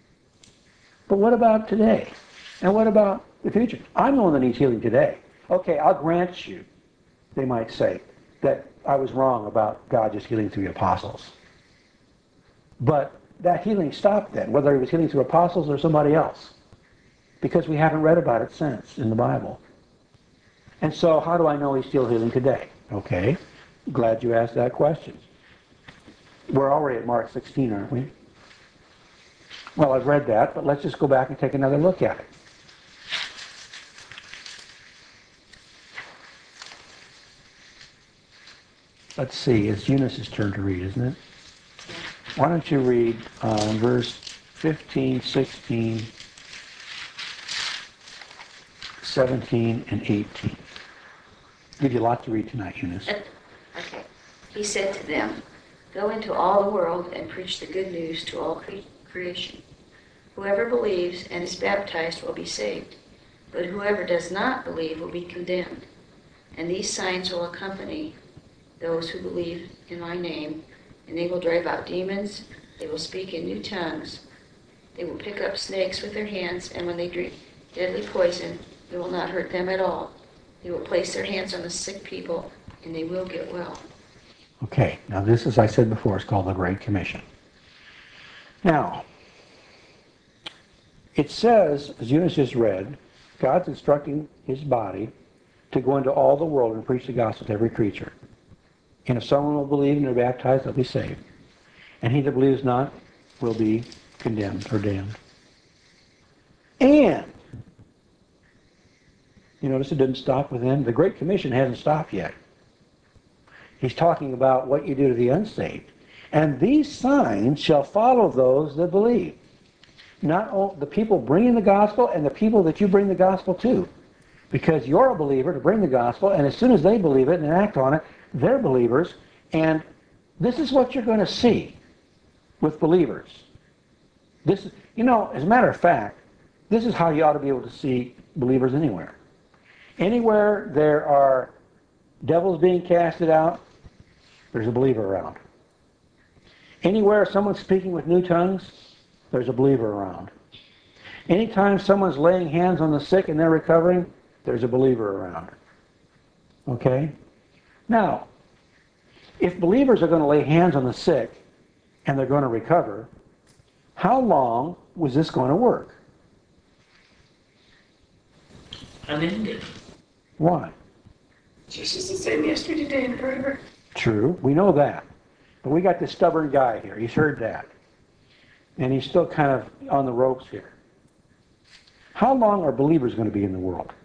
But what about today? And what about the future? I'm the one that needs healing today. Okay, I'll grant you, they might say, that I was wrong about God just healing through the apostles. But that healing stopped then, whether he was healing through apostles or somebody else, because we haven't read about it since in the Bible. And so how do I know he's still healing today? Okay, glad you asked that question. We're already at Mark sixteen, aren't we? Well, I've read that, but let's just go back and take another look at it. Let's see, it's Eunice's turn to read, isn't it? Why don't you read um, verse fifteen, sixteen, seventeen, and eighteen. Give you a lot to read tonight, Eunice. Okay. He said to them, "Go into all the world and preach the good news to all cre- creation. Whoever believes and is baptized will be saved, but whoever does not believe will be condemned. And these signs will accompany those who believe in my name, and they will drive out demons, they will speak in new tongues, they will pick up snakes with their hands, and when they drink deadly poison, it will not hurt them at all. They will place their hands on the sick people, and they will get well." Okay, now this, as I said before, is called the Great Commission. Now, it says, as Eunice just read, God's instructing his body to go into all the world and preach the gospel to every creature. And if someone will believe and they're baptized, they'll be saved. And he that believes not will be condemned or damned. And, you notice it didn't stop with him. The Great Commission hasn't stopped yet. He's talking about what you do to the unsaved. And these signs shall follow those that believe. Not all, the people bringing the gospel and the people that you bring the gospel to. Because you're a believer to bring the gospel, and as soon as they believe it and act on it, they're believers. And this is what you're going to see with believers. This is, you know, as a matter of fact, this is how you ought to be able to see believers anywhere. Anywhere there are devils being casted out, there's a believer around. Anywhere someone's speaking with new tongues, there's a believer around. Anytime someone's laying hands on the sick and they're recovering, there's a believer around. Okay? Now, if believers are going to lay hands on the sick and they're going to recover, how long was this going to work? Unending. Why? Jesus is the same yesterday, today, and forever. True, we know that. But we got this stubborn guy here. He's heard that. And he's still kind of on the ropes here. How long are believers going to be in the world?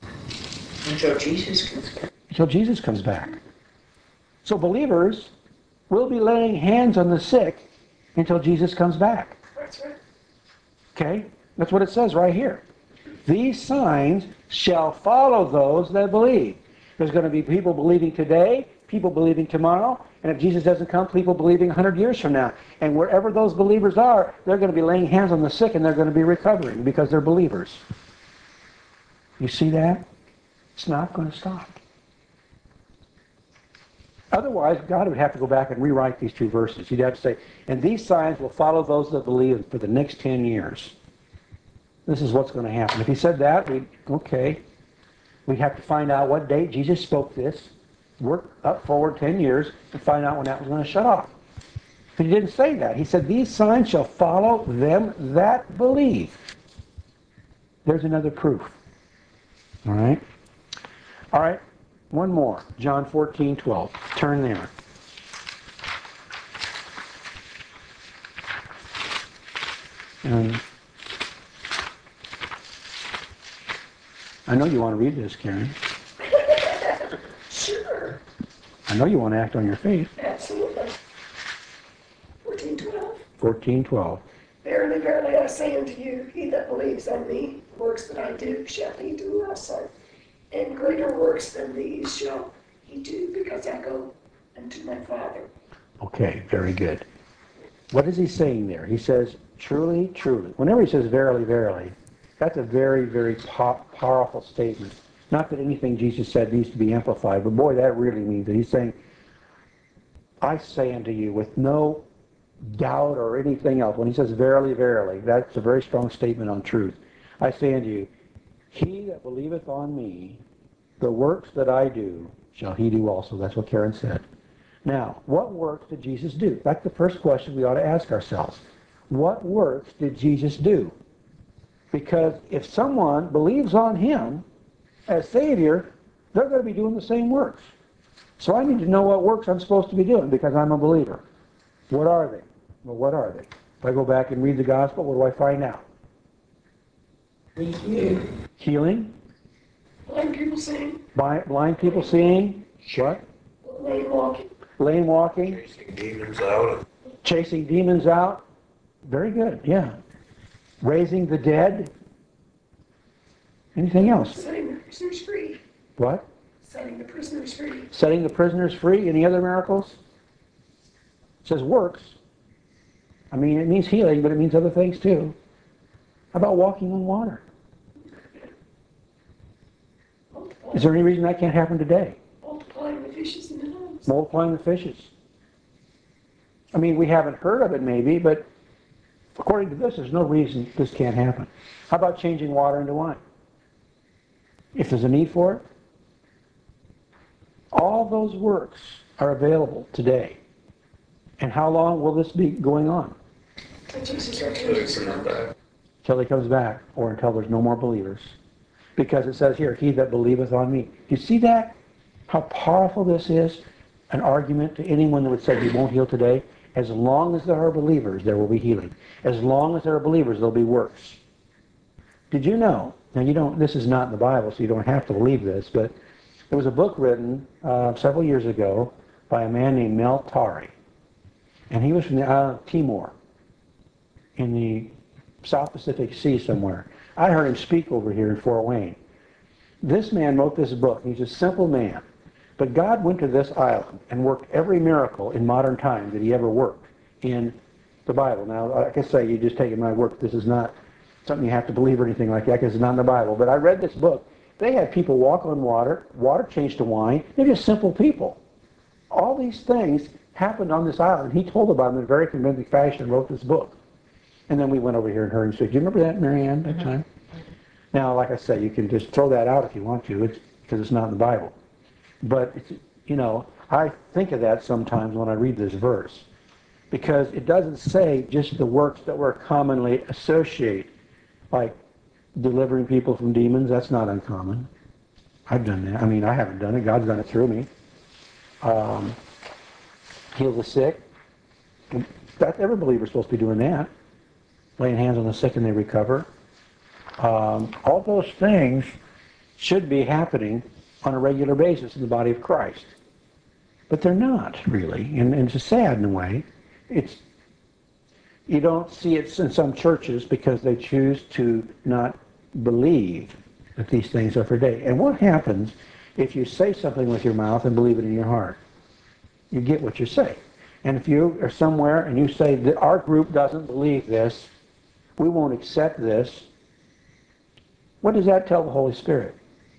Until Jesus comes back. Until Jesus comes back. So believers We'll be laying hands on the sick until Jesus comes back. That's right. Okay? That's what it says right here. These signs shall follow those that believe. There's going to be people believing today, people believing tomorrow, and if Jesus doesn't come, people believing one hundred years from now. And wherever those believers are, they're going to be laying hands on the sick and they're going to be recovering because they're believers. You see that? It's not going to stop. Otherwise, God would have to go back and rewrite these two verses. He'd have to say, and these signs will follow those that believe for the next ten years. This is what's going to happen. If he said that, we'd, okay. We'd have to find out what date Jesus spoke this, work up forward ten years, and find out when that was going to shut off. But he didn't say that. He said, these signs shall follow them that believe. There's another proof. All right? All right. One more, John fourteen twelve. Turn there. And I know you want to read this, Karen. Sure. I know you want to act on your faith. Absolutely. fourteen twelve. fourteen twelve. Verily, verily, I say unto you, he that believes on me, the works that I do shall he do also. And greater works than these shall he do, because I go unto my Father. Okay, very good. What is he saying there? He says, truly, truly. Whenever he says verily, verily, that's a very, very po- powerful statement. Not that anything Jesus said needs to be amplified, but boy, that really means it. He's saying, I say unto you with no doubt or anything else. When he says verily, verily, that's a very strong statement on truth. I say unto you, he that believeth on me, the works that I do, shall he do also. That's what Karen said. Now, what works did Jesus do? That's the first question we ought to ask ourselves. What works did Jesus do? Because if someone believes on him as Savior, they're going to be doing the same works. So I need to know what works I'm supposed to be doing because I'm a believer. What are they? Well, what are they? If I go back and read the gospel, what do I find out? Healing. Healing. Blind people seeing. Blind, blind people seeing. What? Lame walking. Lame walking. Chasing demons out. Chasing demons out. Very good, yeah. Raising the dead. Anything else? Setting the prisoners free. What? Setting the prisoners free. Setting the prisoners free. Any other miracles? It says works. I mean, it means healing, but it means other things too. How about walking on water? Is there any reason that can't happen today? Multiplying the fishes in the homes. Multiplying the fishes. I mean, we haven't heard of it maybe, but according to this, there's no reason this can't happen. How about changing water into wine? If there's a need for it. All those works are available today. And how long will this be going on? Jesus returns. Until he comes back, or until there's no more believers. Because it says here, he that believeth on me. You see that? How powerful this is? An argument to anyone that would say he won't heal today. As long as there are believers, there will be healing. As long as there are believers, there'll be works. Did you know? Now you don't. This is not in the Bible, so you don't have to believe this. But there was a book written uh, several years ago by a man named Mel Tari, and he was from the island of Timor, in the South Pacific Sea somewhere. I heard him speak over here in Fort Wayne. This man wrote this book. He's a simple man. But God went to this island and worked every miracle in modern times that he ever worked in the Bible. Now, like I say, you just take my word. This is not something you have to believe or anything like that because it's not in the Bible. But I read this book. They had people walk on water, water changed to wine. They're just simple people. All these things happened on this island. He told about them in a very convincing fashion and wrote this book. And then we went over here and heard him say, do you remember that, Marianne, that time? Now, like I said, you can just throw that out if you want to, it's, because it's not in the Bible. But, it's, you know, I think of that sometimes when I read this verse. Because it doesn't say just the works that we're commonly associate, like delivering people from demons. That's not uncommon. I've done that. I mean, I haven't done it. God's done it through me. Um, heal the sick. That, every believer's supposed to be doing that. Laying hands on the sick and they recover. Um, all those things should be happening on a regular basis in the body of Christ. But they're not, really. And, and it's sad in a way. It's, you don't see it in some churches because they choose to not believe that these things are for today. And what happens if you say something with your mouth and believe it in your heart? You get what you say. And if you are somewhere and you say that our group doesn't believe this, we won't accept this, what does that tell the Holy Spirit?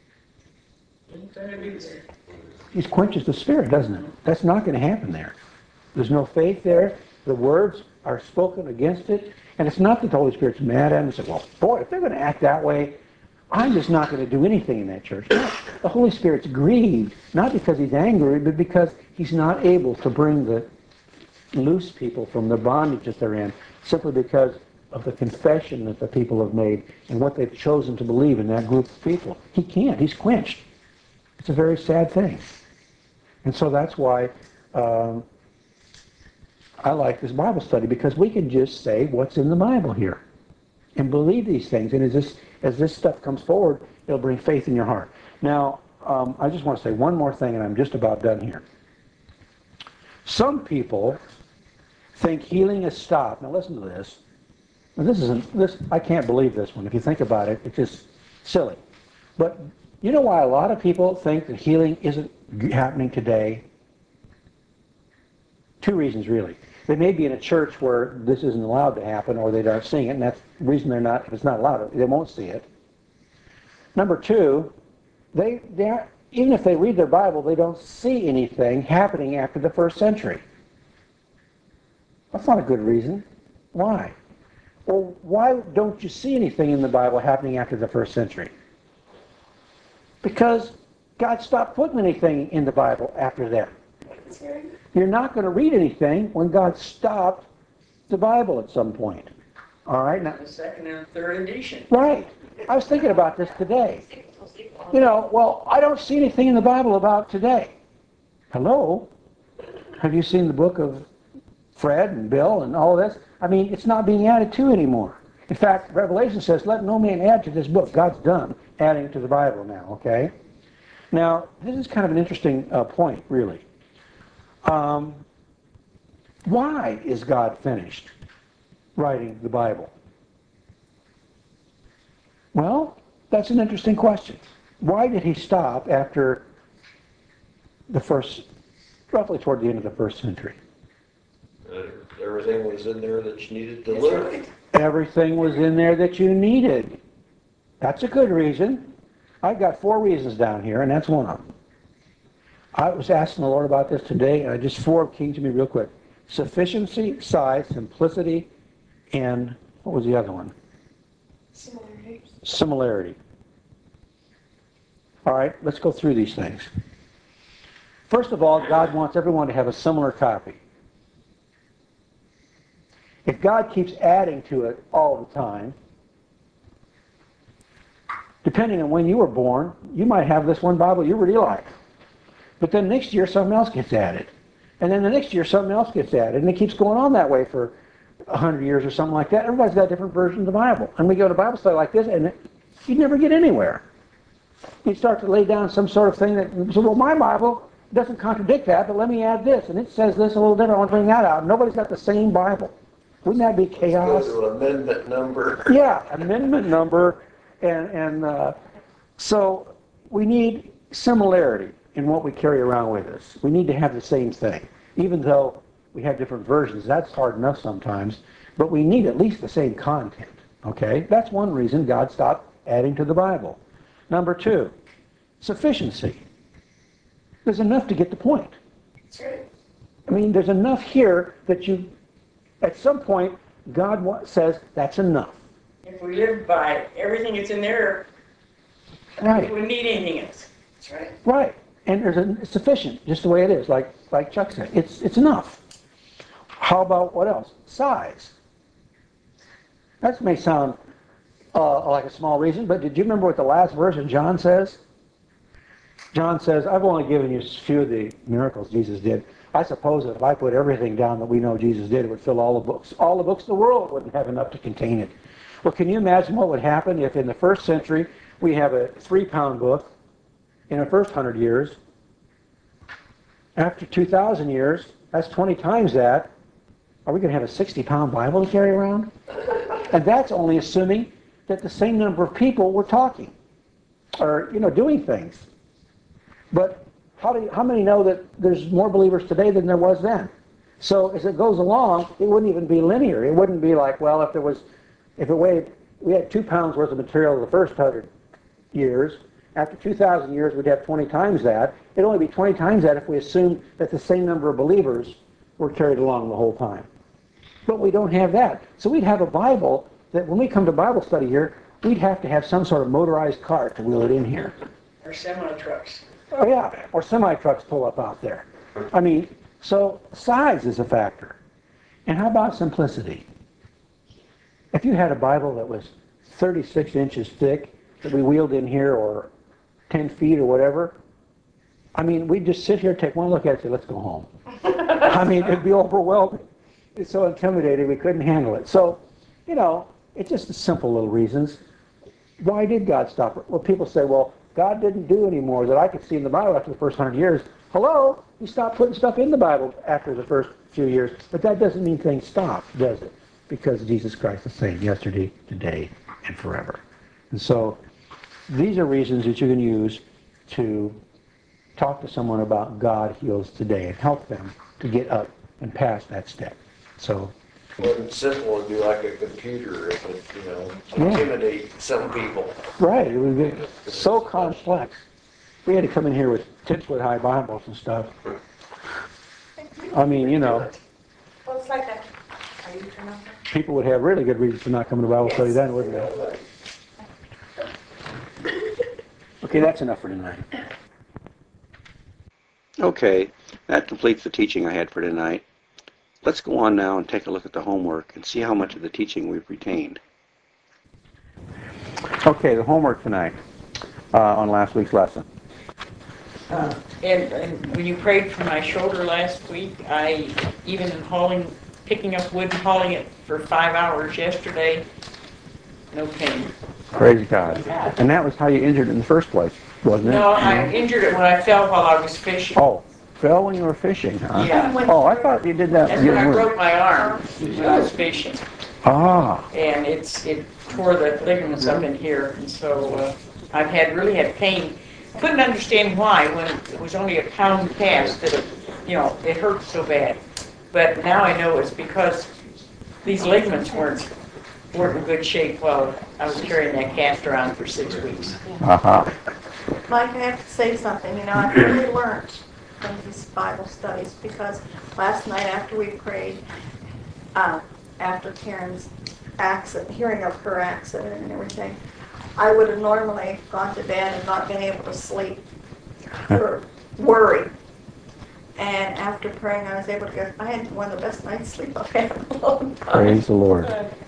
He quenches the Spirit, doesn't it? That's not going to happen there. There's no faith there. The words are spoken against it. And it's not that the Holy Spirit's mad at him and says, well, boy, if they're going to act that way, I'm just not going to do anything in that church. No, the Holy Spirit's grieved, not because he's angry, but because he's not able to bring the loose people from the bondage that they're in, simply because of the confession that the people have made and what they've chosen to believe in that group of people. He can't. He's quenched. It's a very sad thing. And so that's why um, I like this Bible study, because we can just say what's in the Bible here and believe these things. And as this, as this stuff comes forward, it'll bring faith in your heart. Now, um, I just want to say one more thing, and I'm just about done here. Some people think healing is stopped. Now listen to this. Now this isn't this. I can't believe this one. If you think about it, it's just silly. But you know why a lot of people think that healing isn't happening today? Two reasons, really. They may be in a church where this isn't allowed to happen, or they aren't seeing it, and that's the reason they're not. If it's not allowed, they won't see it. Number two, they they aren't, even if they read their Bible, they don't see anything happening after the first century. That's not a good reason. Why? Well, why don't you see anything in the Bible happening after the first century? Because God stopped putting anything in the Bible after that. You're not going to read anything when God stopped the Bible at some point. All right? Now, The second and third edition. right. I was thinking about this today. You know, well, I don't see anything in the Bible about today. Hello? Have you seen the book of Fred and Bill and all this? I mean, it's not being added to anymore. In fact, Revelation says, let no man add to this book. God's done adding to the Bible now, okay? Now, this is kind of an interesting uh, point, really. Um, why is God finished writing the Bible? Well, that's an interesting question. Why did he stop after the first, roughly toward the end of the first century? Uh, everything was in there that you needed to That's live. right. Everything was in there that you needed. That's a good reason. I've got four reasons down here, and that's one of them. I was asking the Lord about this today, and I just four came to me real quick. Sufficiency, size, simplicity, and what was the other one? Similarities. Similarity. All right, let's go through these things. First of all, God wants everyone to have a similar copy. If God keeps adding to it all the time, depending on when you were born, you might have this one Bible you really like. But then next year, something else gets added. And then the next year, something else gets added. And it keeps going on that way for a hundred years or something like that. Everybody's got a different version of the Bible. And we go to Bible study like this, and it, you never get anywhere. You start to lay down some sort of thing that, so, well, my Bible doesn't contradict that, but let me add this. And it says this a little different. I want to bring that out. Nobody's got the same Bible. Wouldn't that be chaos? Go to amendment number. Yeah, amendment number. And, and uh, so we need similarity in what we carry around with us. We need to have the same thing. Even though we have different versions, that's hard enough sometimes, but we need at least the same content. Okay? That's one reason God stopped adding to the Bible. Number two, sufficiency. There's enough to get the point. That's right. I mean, there's enough here that you, at some point, God wa- says that's enough. If we live by everything that's in there, Right. we need anything else. That's right. Right. And there's a, it's sufficient, just the way it is, like like Chuck said. It's it's enough. How about what else? Size. That may sound uh, like a small reason, but did you remember what the last verse of John says? John says, I've only given you a few of the miracles Jesus did. I suppose that if I put everything down that we know Jesus did, it would fill all the books. All the books of the world wouldn't have enough to contain it. Well, can you imagine what would happen if in the first century we have a three-pound book in the first hundred years, After two thousand years, that's twenty times that. Are we going to have a sixty pound Bible to carry around? And that's only assuming that the same number of people were talking or, you know, doing things. But how, do you, how many know that there's more believers today than there was then? So as it goes along, it wouldn't even be linear. It wouldn't be like, well, if there was, if it weighed, we had two pounds worth of material the first hundred years. After two thousand years, we'd have twenty times that. It'd only be twenty times that if we assumed that the same number of believers were carried along the whole time. But we don't have that. So we'd have a Bible that when we come to Bible study here, we'd have to have some sort of motorized cart to wheel it in here. Or semi-trucks. Oh yeah, or semi-trucks pull up out there. I mean, so size is a factor. And how about simplicity? If you had a Bible that was thirty-six inches thick that we wheeled in here, or ten feet or whatever, I mean, we'd just sit here, take one look at it, and say, let's go home. I mean, it'd be overwhelming. It's so intimidating, we couldn't handle it. So, you know, it's just the simple little reasons. Why did God stop it? Well, people say, well, God didn't do any more that I could see in the Bible after the first hundred years. Hello? He stopped putting stuff in the Bible after the first few years. But that doesn't mean things stopped, does it? Because Jesus Christ is the same yesterday, today, and forever. And so these are reasons that you can use to talk to someone about God heals today and help them to get up and past that step. So, Well, it's simple to do like a computer if it, you know, Yeah. intimidate some people. right, it would be so complex. We had to come in here with ten-foot high Bibles and stuff. I mean, you know, Well, it's like that. Are you turning off? people would have really good reasons for not coming to Bible study then, wouldn't they? Okay, that's enough for tonight. Okay, that completes the teaching I had for tonight. Let's go on now and take a look at the homework and see how much of the teaching we've retained. Okay, the homework tonight uh, on last week's lesson. Uh, and, and when you prayed for my shoulder last week, I, even hauling, picking up wood and hauling it for five hours yesterday, no pain. Praise God. And that was how you injured it in the first place, wasn't it? No, I injured it when I fell while I was fishing. Oh, fell when you were fishing, huh? Yeah. Oh, I thought you did that. That's when I broke my arm when I was fishing. Ah, And it's it tore the ligaments up in here. And so uh, I've had really had pain. Couldn't understand why when it was only a pound cast that it, you know, it hurt so bad. But now I know it's because these ligaments weren't weren't in good shape while I was carrying that cast around for six weeks. uh-huh. Mike, I have to say something. You know, I've really learned from these Bible studies because last night after we prayed, uh, after Karen's accident, hearing of her accident and everything, I would have normally gone to bed and not been able to sleep for worry. And after praying, I was able to get, I had one of the best night's sleep I've had in a long time. Praise the Lord.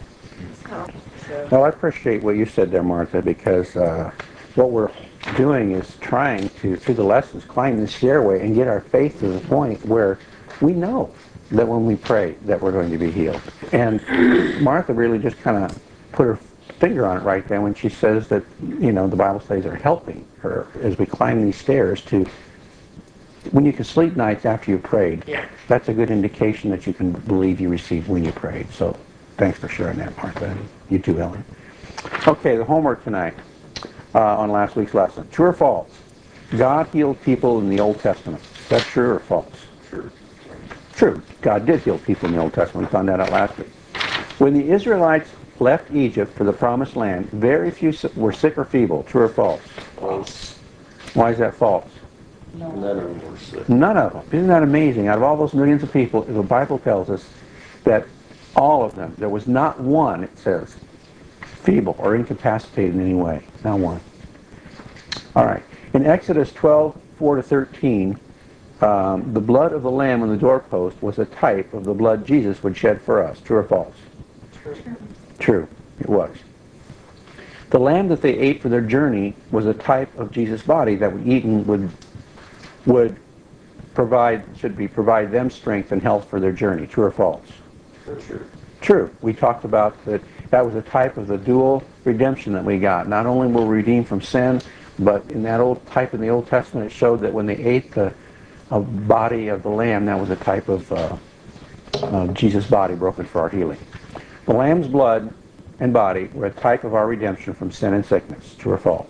So, So, Well, I appreciate what you said there, Martha, because uh, what we're doing is trying to, through the lessons, climb the stairway and get our faith to the point where we know that when we pray that we're going to be healed. And Martha really just kind of put her finger on it right then when she says that, you know, the Bible studies are helping her as we climb these stairs to, when you can sleep nights after you prayed, yeah. that's a good indication that you can believe you received when you prayed. So thanks for sharing that, Martha. And you too, Ellen. Okay, the homework tonight uh, on last week's lesson. True or false? God healed people in the Old Testament. Is that true or false? True. True. God did heal people in the Old Testament. We found that out last week. When the Israelites left Egypt for the Promised Land, very few were sick or feeble. True or false? False. Why is that false? None of them were sick. None of them. Isn't that amazing? Out of all those millions of people, the Bible tells us that all of them, there was not one, it says, feeble or incapacitated in any way. Not one. All right. In Exodus twelve, four to thirteen, um, the blood of the lamb on the doorpost was a type of the blood Jesus would shed for us. True or false? True. True. It was. The lamb that they ate for their journey was a type of Jesus' body that would eaten would would provide should be provide them strength and health for their journey. True or false? True. True. We talked about that. That was a type of the dual redemption that we got. Not only were we redeemed from sin, but in that old type in the Old Testament, it showed that when they ate the a body of the Lamb that was a type of uh, uh, Jesus' body broken for our healing. The Lamb's blood and body were a type of our redemption from sin and sickness. True or false?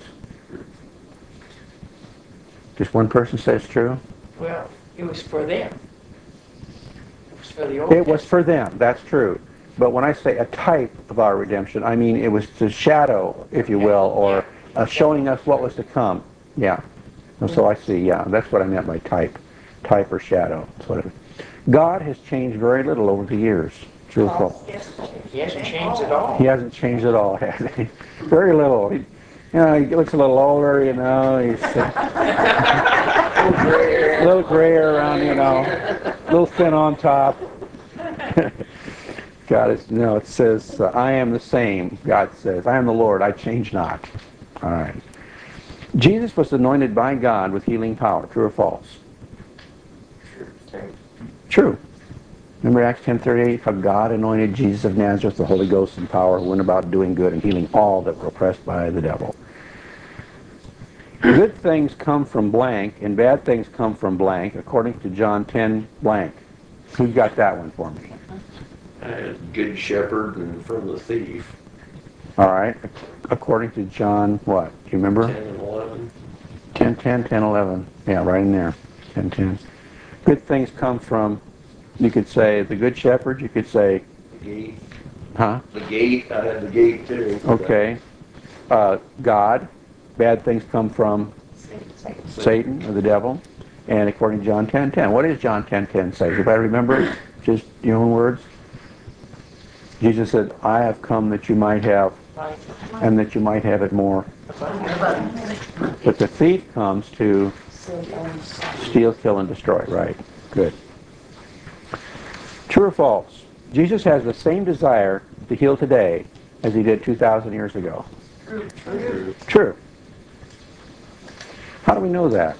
Just one person says true? Well, it was for them. It was for the Old It was for them, that's true. But when I say a type of our redemption, I mean it was the shadow, if you will, or uh, showing us what was to come. Yeah. And so I see, yeah, that's what I meant by type. Type or shadow. That's what it is. God has changed very little over the years. True or false? Yes. He hasn't changed at all. He hasn't changed at all, has he? Very little. He, you know, he looks a little older, you know. He's uh, a little grayer around, you know. A little thin on top. God is, you know, it says, uh, I am the same, God says. I am the Lord, I change not. All right. Jesus was anointed by God with healing power. True or false? True. Remember Acts ten thirty-eight, how God anointed Jesus of Nazareth, the Holy Ghost and power, who went about doing good and healing all that were oppressed by the devil. Good things come from blank, and bad things come from blank, according to John ten blank. Who's got that one for me? Uh, good shepherd and from the thief. All right. According to John, what? Do you remember? ten and eleven. ten, ten, ten, eleven. Yeah, right in there. ten, ten. Good things come from, you could say, the good shepherd. You could say, The gate. huh? The gate. I had the gate too. Okay. Uh, God. Bad things come from Satan or the devil. And according to John ten, ten. What does John ten, ten say? Does anybody remember? Just your own words. Jesus said, I have come that you might have, and that you might have it more. But the thief comes to steal, kill, and destroy. Right. Good. True or false? Jesus has the same desire to heal today as he did two thousand years ago. True. True. True. How do we know that?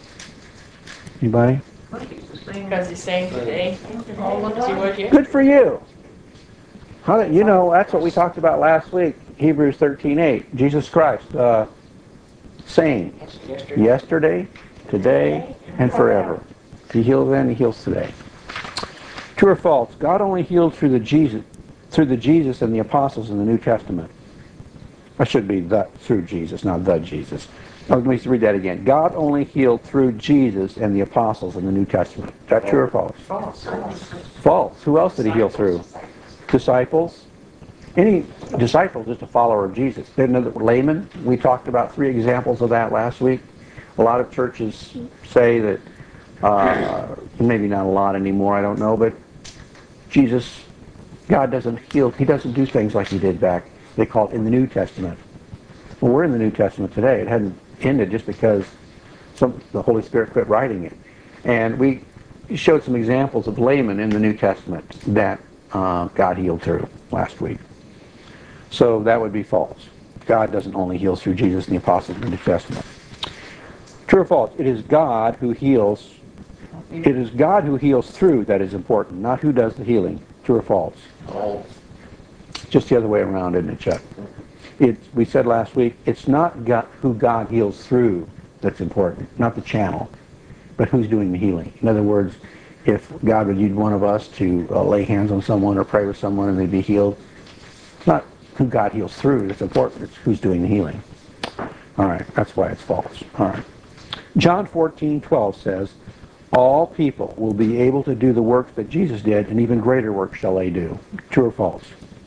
Anybody? Because he's saying today, all of see what you. Good for you. How do, you know, that's what we talked about last week, Hebrews thirteen eight. Jesus Christ, uh, same. Yesterday. Yesterday, today, and forever. He healed then, he heals today. True or false? God only healed through the Jesus, through the Jesus and the apostles in the New Testament. That should be the through Jesus, not the Jesus. Oh, let me read that again. God only healed through Jesus and the apostles in the New Testament. Is that true or false? False. False. Who else did he heal through? Disciples. Any disciple is just a follower of Jesus. Then the layman, we talked about three examples of that last week. A lot of churches say that, uh, maybe not a lot anymore, I don't know, but Jesus, God doesn't heal, he doesn't do things like he did back, they call it in the New Testament. Well, we're in the New Testament today. It hadn't ended just because some, the Holy Spirit quit writing it. And we showed some examples of laymen in the New Testament that uh, God healed through last week. So that would be false. God doesn't only heal through Jesus and the apostles in the New Testament. True or false? It is God who heals. It is God who heals through that is important, not who does the healing. True or false? False. Just the other way around, isn't it, Chuck? It, we said last week, it's not God, who God heals through that's important, not the channel, but who's doing the healing. In other words, if God would use one of us to uh, lay hands on someone or pray with someone and they'd be healed, it's not who God heals through that's important, it's who's doing the healing. All right, that's why it's false. All right. John fourteen twelve says, all people will be able to do the works that Jesus did, and even greater works shall they do. True or false?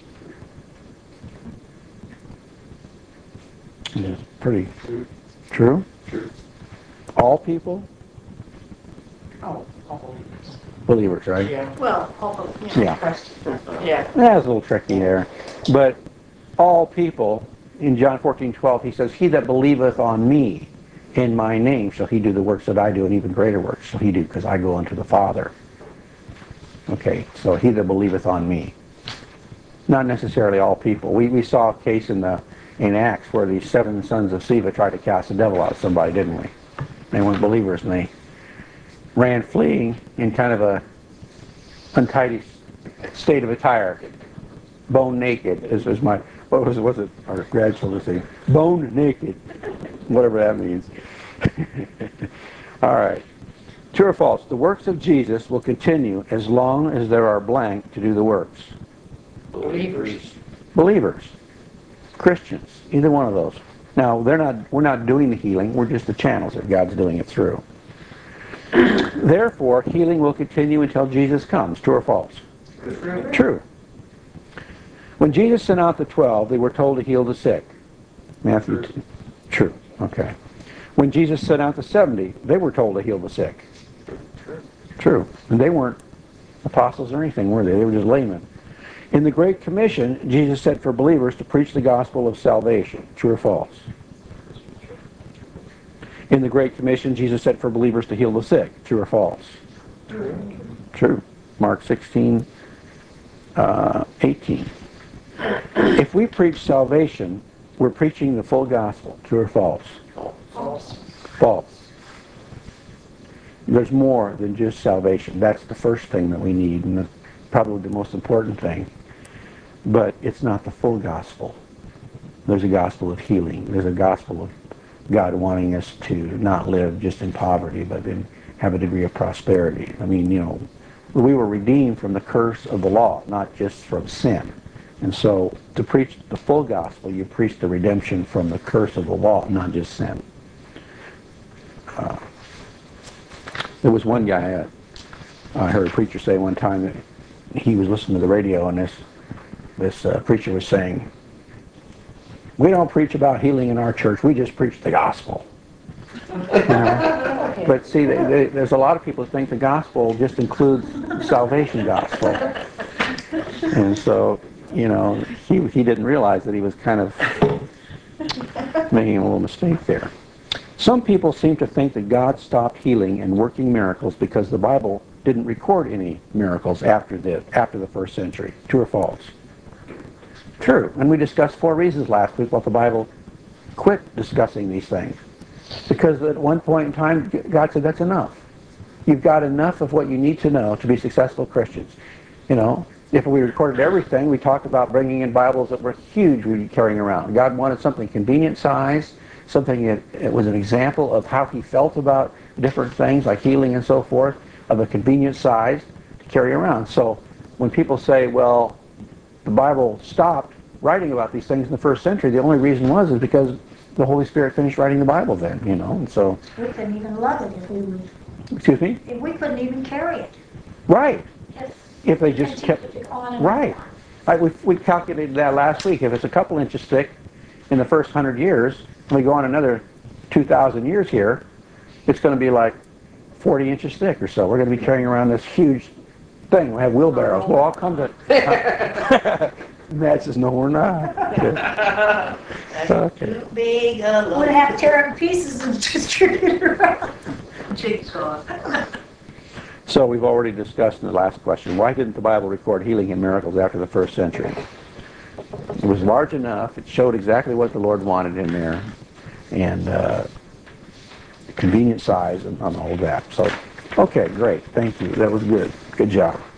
Yeah, pretty True. true. True. All people? Oh, Believers, right? yeah. Well, hopefully, you know. Yeah. Yeah. That's a little tricky there. But all people, in John fourteen twelve, he says, he that believeth on me in my name shall he do the works that I do, and even greater works shall he do, because I go unto the Father. Okay, so he that believeth on me. Not necessarily all people. We, we saw a case in the in Acts where the seven sons of Sceva tried to cast the devil out of somebody, didn't we? They weren't believers, and they ran fleeing in kind of a untidy state of attire, bone naked, as was my, what was it, was it our grandchildren say, bone naked, whatever that means. All right. True or false? The works of Jesus will continue as long as there are blank to do the works. Believers. Believers. Christians. Either one of those. Now, they're not. We're not doing the healing. We're just the channels that God's doing it through. Therefore, healing will continue until Jesus comes. True or false? True. True. When Jesus sent out the twelve, they were told to heal the sick. Matthew. True. True. Okay. When Jesus sent out the seventy, they were told to heal the sick. True. True. And they weren't apostles or anything, were they? They were just laymen. In the Great Commission, Jesus said for believers to preach the gospel of salvation. True or false? In the Great Commission, Jesus said for believers to heal the sick. True or false? True. True. Mark sixteen, uh, eighteen. If we preach salvation, we're preaching the full gospel. True or false? False. False. There's more than just salvation. That's the first thing that we need, and the, probably the most important thing. But it's not the full gospel. There's a gospel of healing. There's a gospel of God wanting us to not live just in poverty, but in, have a degree of prosperity. I mean, you know, we were redeemed from the curse of the law, not just from sin. And so to preach the full gospel, you preach the redemption from the curse of the law, not just sin. Uh, there was one guy, uh, I heard a preacher say one time that he was listening to the radio, and this this uh, preacher was saying, "We don't preach about healing in our church, we just preach the gospel." You know? But see, they, they, there's a lot of people who think the gospel just includes the salvation gospel. And so, you know, he, he didn't realize that he was kind of making a little mistake there. Some people seem to think that God stopped healing and working miracles because the Bible didn't record any miracles after the, after the first century. True or false? True. And we discussed four reasons last week why the Bible quit discussing these things. Because at one point in time, God said, that's enough. You've got enough of what you need to know to be successful Christians. You know, if we recorded everything, we talked about bringing in Bibles that were huge we'd be carrying around. God wanted something convenient size, something that it was an example of how he felt about different things like healing and so forth, of a convenient size to carry around. So when people say, well, the Bible stopped writing about these things in the first century, the only reason was is because the Holy Spirit finished writing the Bible then, you know, and so... We couldn't even love it if we would. Excuse me? If we couldn't even carry it. Right. If, If they just kept... on and Right. I, we, we calculated that last week. If it's a couple inches thick in the first hundred years, and we go on another two thousand years here, it's going to be like forty inches thick or so. We're going to be carrying around this huge thing. We have wheelbarrows. We'll all come to... Matt says, no, we're not. Okay. Big, uh, would have to tear up pieces and distribute it around. Jigsaw. So we've already discussed in the last question, why didn't the Bible record healing and miracles after the first century? It was large enough. It showed exactly what the Lord wanted in there. And uh, convenient size and, and all that. So, okay, great. Thank you. That was good. Good job.